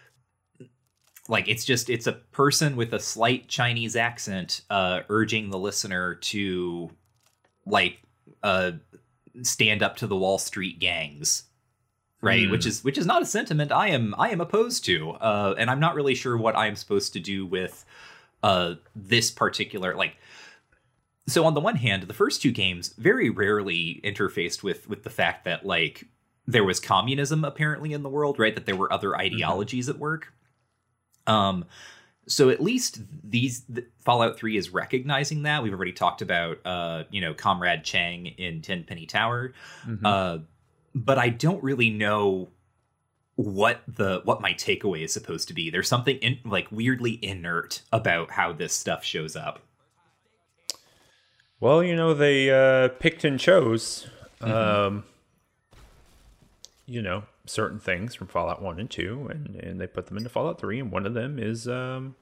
like, it's just, it's a person with a slight Chinese accent, uh, urging the listener to, like, uh, stand up to the Wall Street gangs. Right, mm. which is which is not a sentiment I am I am opposed to, uh, and I'm not really sure what I am supposed to do with uh, this particular, like. So on the one hand, the first two games very rarely interfaced with with the fact that, like, there was communism apparently in the world, right? That there were other ideologies mm-hmm. at work. Um, so at least these the, Fallout three is recognizing that. We've already talked about uh, you know, Comrade Chang in Tenpenny Tower. Mm-hmm. Uh, But I don't really know what the what my takeaway is supposed to be. There's something in, like weirdly inert about how this stuff shows up. Well, you know, they uh, picked and chose, mm-hmm. um, you know, certain things from Fallout one and two, and, and they put them into Fallout three, and one of them is um,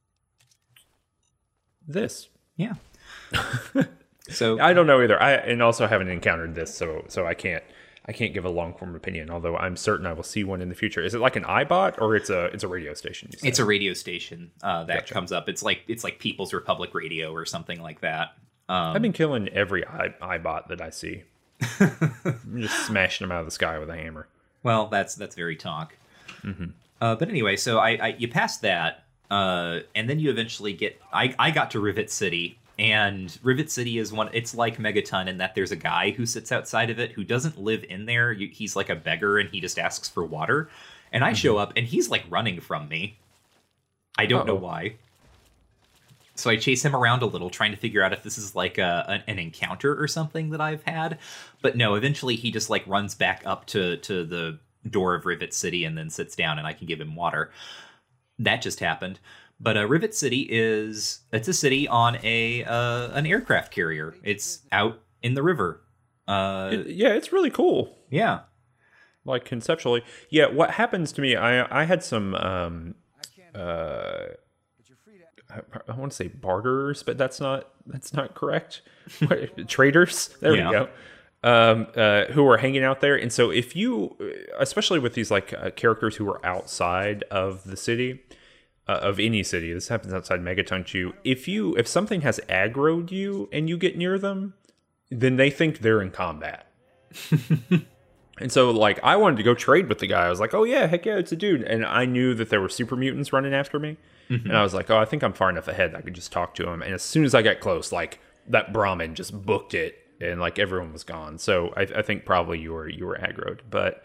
this. Yeah. So I don't know either. I and also haven't encountered this, so so I can't. I can't give a long form opinion, although I'm certain I will see one in the future. Is it like an iBot or it's a it's a radio station? It's a radio station uh, that gotcha. comes up. It's like it's like People's Republic Radio or something like that. Um, I've been killing every I, iBot that I see. I'm just smashing them out of the sky with a hammer. Well, that's that's very talk. Mm-hmm. Uh, but anyway, so I, I you pass that, uh, and then you eventually get. I I got to Rivet City. And Rivet City is one, it's like Megaton in that there's a guy who sits outside of it who doesn't live in there. You, he's like a beggar and he just asks for water. And I mm-hmm. show up and he's like running from me. I don't Uh-oh. know why. So I chase him around a little, trying to figure out if this is like a, an encounter or something that I've had. But no, eventually he just like runs back up to, to the door of Rivet City and then sits down and I can give him water. That just happened. But uh, Rivet City is, it's a city on a uh, an aircraft carrier. It's out in the river. Uh, it, yeah, it's really cool. Yeah. Like conceptually. Yeah, what happens to me, I I had some, um, uh, I, I want to say barterers, but that's not, that's not correct. Traders, there yeah. we go. Um, uh, who are hanging out there. And so if you, especially with these like uh, characters who are outside of the city, Uh, of any city, this happens outside Megaton too. If you if something has aggroed you and you get near them, then they think they're in combat. And so, like, I wanted to go trade with the guy. I was like, "Oh yeah, heck yeah, it's a dude." And I knew that there were super mutants running after me, mm-hmm. and I was like, "Oh, I think I'm far enough ahead that I could just talk to him." And as soon as I got close, like that Brahmin just booked it, and like everyone was gone. So I, I think probably you were you were aggroed, but.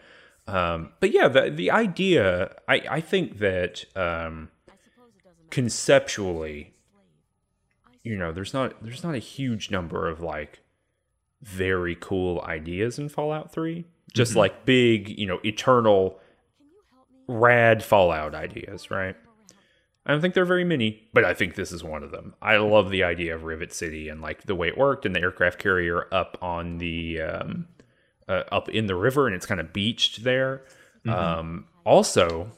Um, but yeah, the the idea, I, I think that um, conceptually, you know, there's not there's not a huge number of like very cool ideas in Fallout three. Just Mm-hmm. like big, you know, eternal, rad Fallout ideas, right? I don't think there are very many, but I think this is one of them. I love the idea of Rivet City and like the way it worked, and the aircraft carrier up on the um, uh, up in the river, and it's kind of beached there. Mm-hmm. Um, also,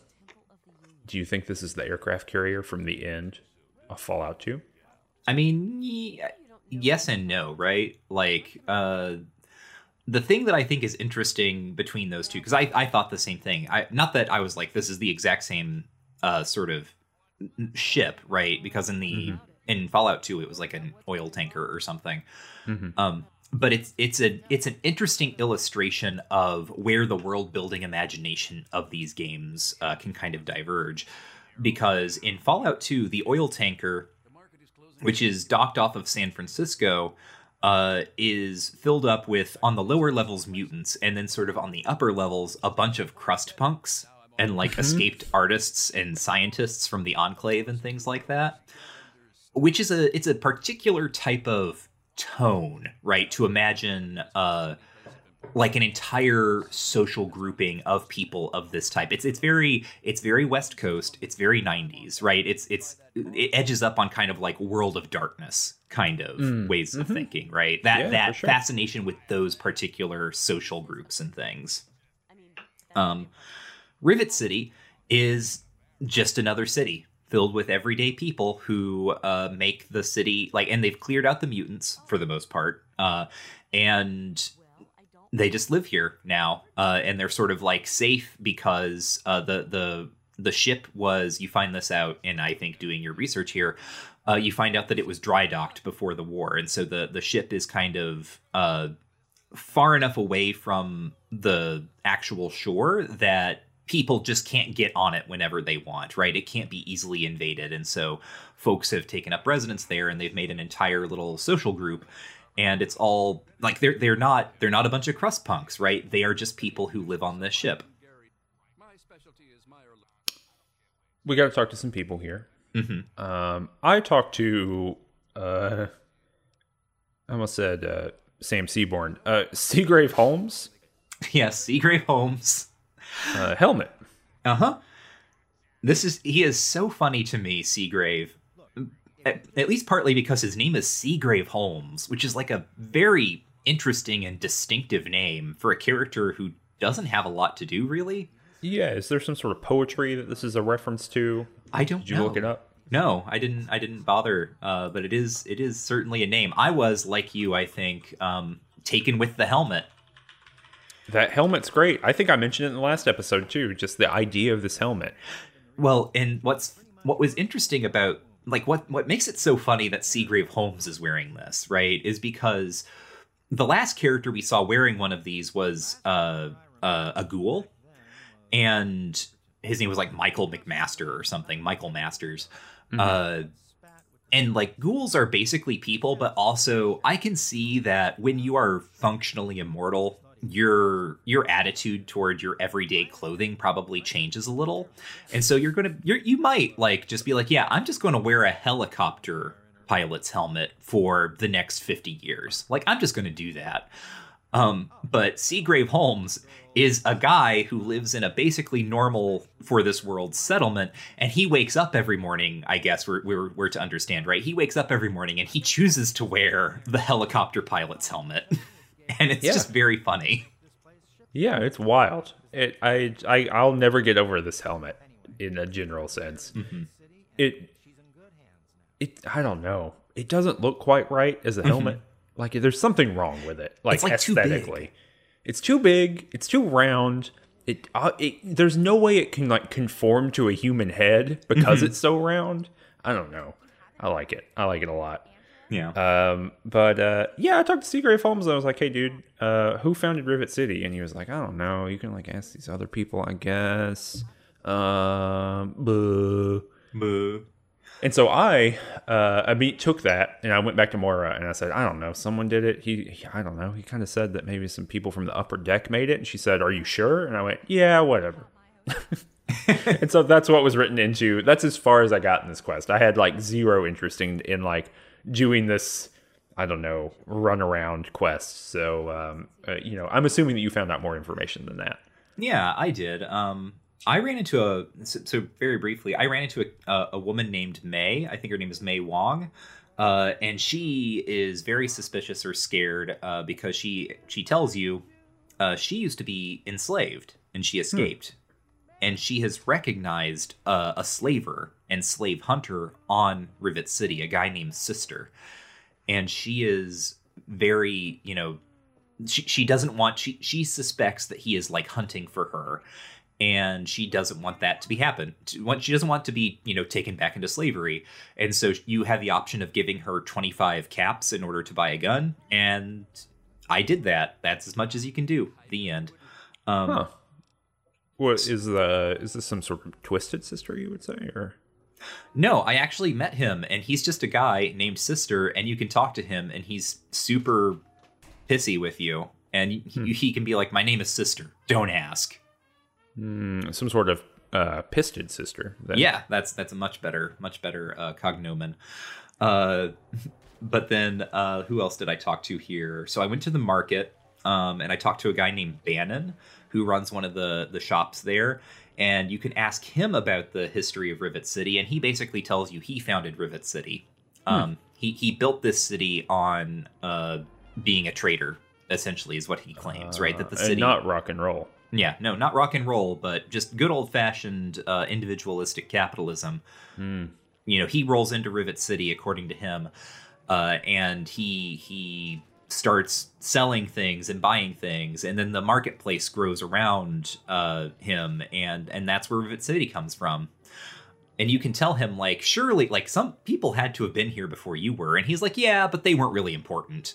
do you think this is the aircraft carrier from the end of Fallout two? I mean, ye- yes and no, right? Like, uh, the thing that I think is interesting between those two, because I, I thought the same thing. I not that I was like, this is the exact same uh, sort of ship, right? Because in the mm-hmm. in Fallout two, it was like an oil tanker or something. Mm-hmm. Um, but it's it's a it's an interesting illustration of where the world building imagination of these games uh, can kind of diverge. Because in Fallout two, the oil tanker, which is docked off of San Francisco, uh, is filled up with, on the lower levels, mutants, and then sort of on the upper levels, a bunch of crust punks and like mm-hmm. escaped artists and scientists from the Enclave and things like that. Which is a it's a particular type of tone, right? To imagine uh, like an entire social grouping of people of this type. It's it's very it's very West Coast. It's very nineties, right? It's it's it edges up on kind of like World of Darkness kind of mm. ways of mm-hmm. thinking, right? That yeah, that sure. fascination with those particular social groups and things. Um, Rivet City is just another city filled with everyday people who uh, make the city like, and they've cleared out the mutants for the most part, uh, and they just live here now, uh, and they're sort of like safe because uh, the the the ship was. You find this out in, I think, doing your research here. Uh, you find out that it was dry docked before the war, and so the the ship is kind of uh, far enough away from the actual shore that people just can't get on it whenever they want. Right? It can't be easily invaded, and so folks have taken up residence there, and they've made an entire little social group. And it's all like they're they're not they're not a bunch of crust punks, right? They are just people who live on this ship. We got to talk to some people here. Mm-hmm. Um, I talked to uh, I almost said uh, Sam Seaborn, uh, Seagrave Holmes. Yes, Seagrave Holmes. Uh, helmet. Uh huh. This is he is so funny to me, Seagrave. At, at least partly because his name is Seagrave Holmes, which is like a very interesting and distinctive name for a character who doesn't have a lot to do, really. Yeah, is there some sort of poetry that this is a reference to? I don't know. Did you know. look it up? No, I didn't. I didn't bother. Uh, but it is. It is certainly a name. I was like you. I think um, taken with the helmet. That helmet's great. I think I mentioned it in the last episode too. Just the idea of this helmet. Well, and what's what was interesting about. Like, what, what makes it so funny that Seagrave Holmes is wearing this, right, is because the last character we saw wearing one of these was uh, uh, a ghoul, and his name was, like, Michael McMaster or something, Michael Masters. Mm-hmm. Uh, and, like, ghouls are basically people, but also I can see that when you are functionally immortal, your your attitude toward your everyday clothing probably changes a little, and so you're gonna you're, you might like just be like, yeah, I'm just going to wear a helicopter pilot's helmet for the next fifty years. Like, I'm just going to do that. Um, but Seagrave Holmes is a guy who lives in a basically normal for this world settlement, and he wakes up every morning. I guess we're we're, we're to understand, right? He wakes up every morning and he chooses to wear the helicopter pilot's helmet. And it's yeah. just very funny. Yeah, it's wild. It, I, I, I'll never get over this helmet in a general sense. Mm-hmm. It, it, I don't know. It doesn't look quite right as a helmet. Mm-hmm. Like, there's something wrong with it. Like, it's like aesthetically, too it's too big. It's too round. It, uh, it, there's no way it can like conform to a human head because mm-hmm. it's so round. I don't know. I like it. I like it a lot. Yeah. Um, but, uh, yeah, I talked to Seagrave Holmes and I was like, hey, dude, uh, who founded Rivet City? And he was like, I don't know. You can, like, ask these other people, I guess. Um, boo. Boo. And so I, uh, I mean, took that and I went back to Moira and I said, I don't know, someone did it. He, he I don't know. He kind of said that maybe some people from the upper deck made it. And she said, are you sure? And I went, yeah, whatever. And so that's what was written into, that's as far as I got in this quest. I had like zero interest in, in like doing this, I don't know, run around quest. So, um, uh, you know, I'm assuming that you found out more information than that. Yeah, I did. Um, I ran into a, so, so very briefly, I ran into a, a, a woman named May. I think her name is May Wong. Uh, and she is very suspicious or scared uh, because she she tells you uh, she used to be enslaved and she escaped. Hmm. And she has recognized uh, a slaver and slave hunter on Rivet City, a guy named Sister. And she is very, you know, she, she doesn't want, she, she suspects that he is like hunting for her. And she doesn't want that to be happen. She doesn't want to be, you know, taken back into slavery. And so you have the option of giving her twenty-five caps in order to buy a gun. And I did that. That's as much as you can do. The end. Um, huh. What is the, is this some sort of twisted sister, you would say, or? No, I actually met him, and he's just a guy named Sister, and you can talk to him, and he's super pissy with you. And he, hmm. he can be like, my name is Sister. Don't ask. Mm, some sort of uh, pisted sister. Then. Yeah, that's that's a much better, much better uh, cognomen. Uh, but then, uh, who else did I talk to here? So I went to the market, um, and I talked to a guy named Bannon, who runs one of the, the shops there. And you can ask him about the history of Rivet City, and he basically tells you he founded Rivet City. Hmm. Um, he, he built this city on uh, being a trader, essentially, is what he claims, uh, right? That the city... And not rock and roll. Yeah, no, not rock and roll, but just good old-fashioned uh, individualistic capitalism. Hmm. You know, he rolls into Rivet City, according to him, uh, and he he... starts selling things and buying things, and then the marketplace grows around uh, him, and and that's where Rivet City comes from. And you can tell him, like, surely, like, some people had to have been here before you were, and he's like, yeah, but they weren't really important.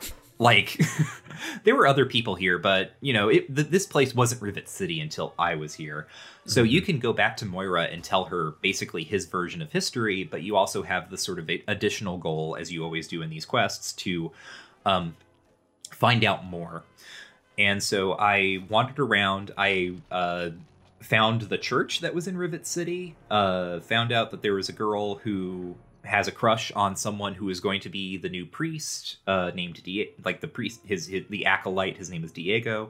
Like, there were other people here, but, you know, it, th- this place wasn't Rivet City until I was here. So mm-hmm. you can go back to Moira and tell her basically his version of history, but you also have the sort of additional goal, as you always do in these quests, to Um, find out more. And so I wandered around. I uh, found the church that was in Rivet City. Uh, found out that there was a girl who has a crush on someone who is going to be the new priest, uh, named Diego, like the priest, his, his the acolyte. His name is Diego.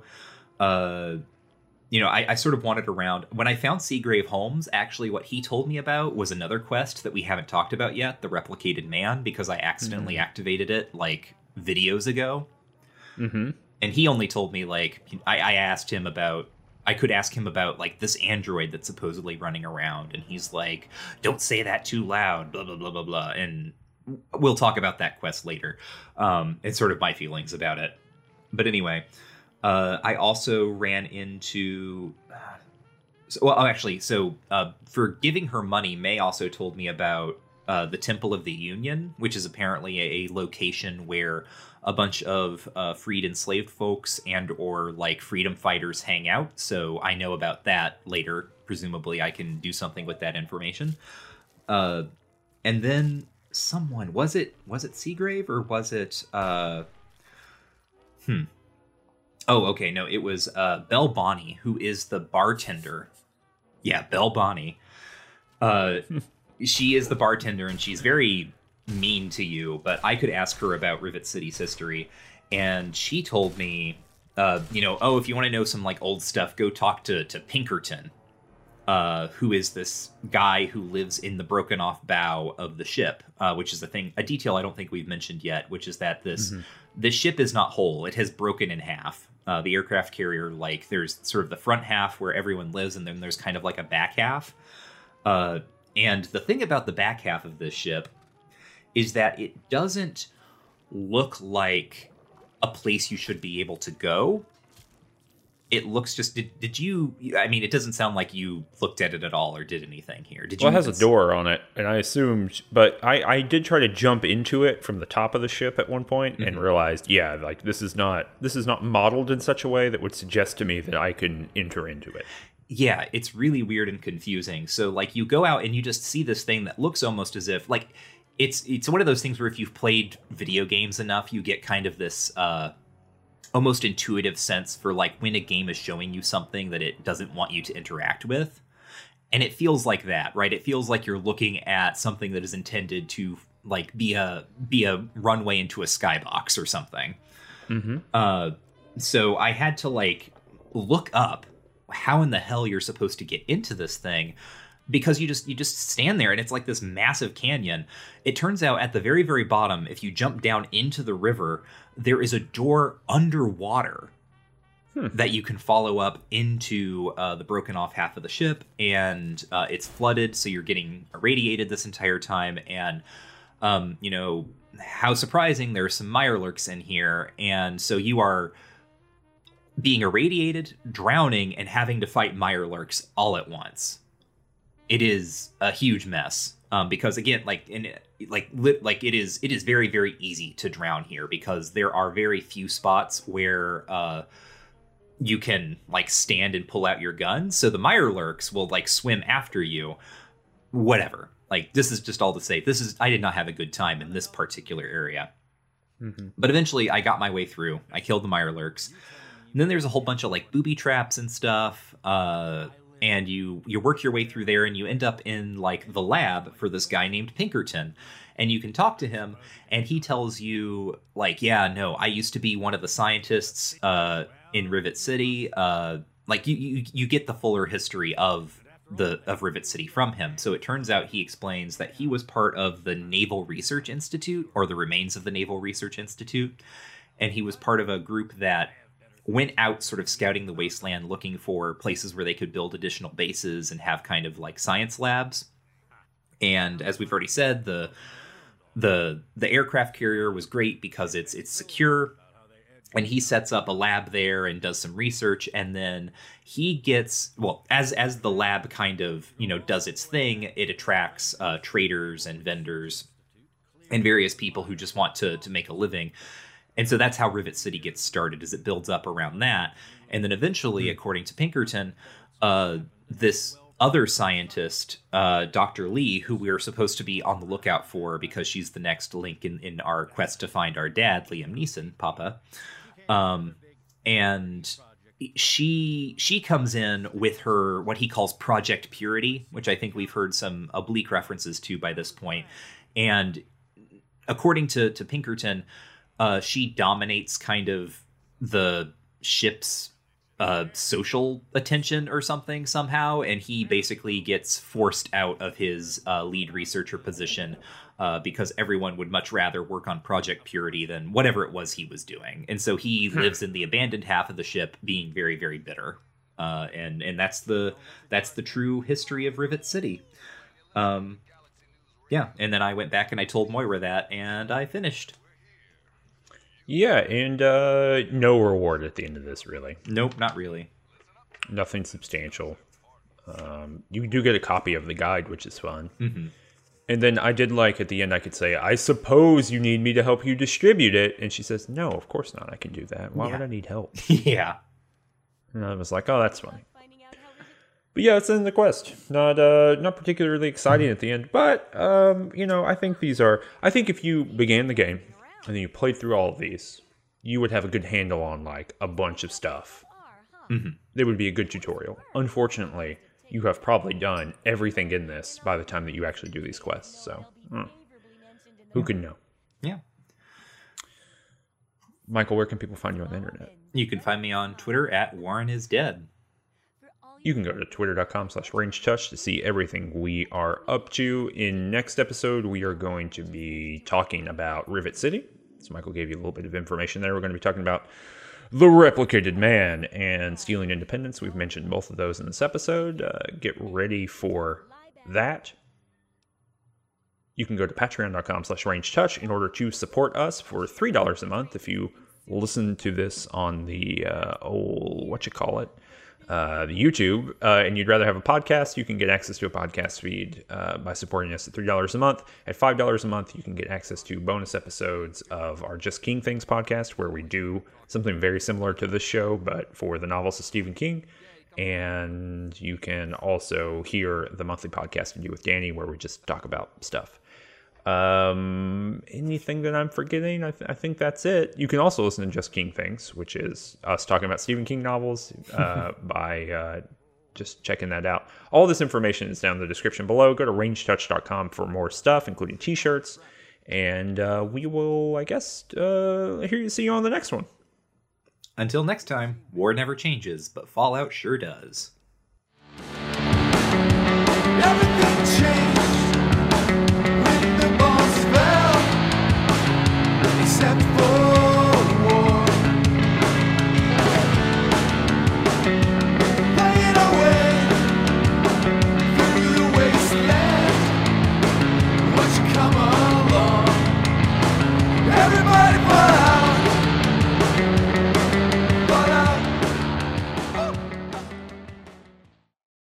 Uh, you know, I, I sort of wandered around. When I found Seagrave Holmes, actually what he told me about was another quest that we haven't talked about yet, the Replicated Man, because I accidentally mm. activated it, like, videos ago. Mm-hmm. And he only told me, like, I, I asked him about, I could ask him about, like, this android that's supposedly running around. And he's like, don't say that too loud, blah, blah, blah, blah, blah. And we'll talk about that quest later. Um, it's sort of my feelings about it. But anyway, uh, I also ran into... Uh, so, well, actually, so uh, for giving her money, May also told me about Uh, the Temple of the Union, which is apparently a, a location where a bunch of uh, freed enslaved folks and or like freedom fighters hang out. So I know about that later. Presumably I can do something with that information. Uh, and then someone, was it was it Seagrave or was it... Uh, hmm. Oh, okay. No, it was uh, Belle Bonnie, who is the bartender. Yeah, Belle Bonnie. Uh She is the bartender, and she's very mean to you, but I could ask her about Rivet City's history, and she told me, uh, you know, oh, if you want to know some, like, old stuff, go talk to, to Pinkerton, uh, who is this guy who lives in the broken-off bow of the ship, uh, which is a thing, a detail I don't think we've mentioned yet, which is that this, mm-hmm. this ship is not whole. It has broken in half. Uh, the aircraft carrier, like, there's sort of the front half where everyone lives, and then there's kind of like a back half. Uh, And the thing about the back half of this ship is that it doesn't look like a place you should be able to go. It looks just... Did, did you... I mean, it doesn't sound like you looked at it at all or did anything here. Did you? Well, it has a door on it, and I assumed... But I, I did try to jump into it from the top of the ship at one point mm-hmm. and realized, yeah, like, this is not this is not modeled in such a way that would suggest to me that I can enter into it. Yeah, it's really weird and confusing. So like you go out and you just see this thing that looks almost as if like it's it's one of those things where if you've played video games enough, you get kind of this uh almost intuitive sense for like when a game is showing you something that it doesn't want you to interact with. And it feels like that, right? It feels like you're looking at something that is intended to like be a be a runway into a skybox or something. Mm-hmm. Uh, so I had to like look up how in the hell you're supposed to get into this thing, because you just you just stand there and it's like this massive canyon. It turns out at the very, very bottom, if you jump down into the river, there is a door underwater hmm. that you can follow up into uh, the broken off half of the ship, and uh, it's flooded, so you're getting irradiated this entire time. And um, you know, how surprising, there are some Mirelurks in here, and so you are being irradiated, drowning, and having to fight Mirelurks all at once. It is a huge mess, um, because again, like in like li- like it is it is very, very easy to drown here because there are very few spots where uh, you can like stand and pull out your gun. So the Mirelurks will like swim after you. Whatever. Like this is just all to say, this is I did not have a good time in this particular area. Mm-hmm. But eventually, I got my way through. I killed the Mirelurks. And then there's a whole bunch of like booby traps and stuff. Uh, and you you work your way through there and you end up in like the lab for this guy named Pinkerton. And you can talk to him and he tells you like, yeah, no, I used to be one of the scientists uh, in Rivet City. Uh, like you, you you get the fuller history of the of Rivet City from him. So it turns out he explains that he was part of the Naval Research Institute, or the remains of the Naval Research Institute. And he was part of a group that went out sort of scouting the wasteland, looking for places where they could build additional bases and have kind of like science labs. And as we've already said, the the the aircraft carrier was great because it's it's secure. And he sets up a lab there and does some research, and then he gets, well, as as the lab kind of, you know, does its thing, it attracts uh, traders and vendors and various people who just want to to make a living. And so that's how Rivet City gets started, is it builds up around that. And then eventually, according to Pinkerton, uh, this other scientist, uh, Doctor Lee, who we're supposed to be on the lookout for because she's the next link in, in our quest to find our dad, Liam Neeson, Papa. Um, and she she comes in with her, what he calls Project Purity, which I think we've heard some oblique references to by this point. And according to, to Pinkerton, Uh, she dominates kind of the ship's uh, social attention or something somehow, and he basically gets forced out of his uh, lead researcher position uh, because everyone would much rather work on Project Purity than whatever it was he was doing. And so he lives in the abandoned half of the ship, being very, very bitter. Uh, and and that's the that's the true history of Rivet City. Um, yeah, and then I went back and I told Moira that, and I finished. Yeah, and uh, no reward at the end of this, really. Nope, not really. Nothing substantial. Um, you do get a copy of the guide, which is fun. Mm-hmm. And then I did like, at the end, I could say, I suppose you need me to help you distribute it. And she says, no, of course not. I can do that. Why yeah. would I need help? Yeah. And I was like, oh, that's funny. But yeah, it's in the quest. Not uh, not particularly exciting mm-hmm. at the end. But, um, you know, I think these are... I think if you began the game and then you played through all of these, you would have a good handle on, like, a bunch of stuff. Mm-hmm. There would be a good tutorial. Unfortunately, you have probably done everything in this by the time that you actually do these quests. So, hmm. who can know? Yeah. Michael, where can people find you on the internet? You can find me on Twitter at Warren is Dead. You can go to twitter.com slash rangetouch to see everything we are up to. In next episode, we are going to be talking about Rivet City. So Michael gave you a little bit of information there. We're going to be talking about The Replicated Man and Stealing Independence. We've mentioned both of those in this episode. Uh, get ready for that. You can go to patreon.com slash rangetouch in order to support us for three dollars a month. If you listen to this on the, uh, oh, what you call it? Uh, the YouTube, uh, and you'd rather have a podcast, you can get access to a podcast feed uh, by supporting us at three dollars a month. At five dollars a month, you can get access to bonus episodes of our Just King Things podcast, where we do something very similar to this show, but for the novels of Stephen King. And you can also hear the monthly podcast we do with Danny, where we just talk about stuff. Um, anything that I'm forgetting? I, th- I think that's it. You can also listen to Just King Things, which is us talking about Stephen King novels uh, by uh, just checking that out. All this information is down in the description below. Go to range touch dot com for more stuff, including t-shirts. And uh, we will, I guess, uh, hear you see you on the next one. Until next time, war never changes, but Fallout sure does. Everything changed when the bombs fell, except for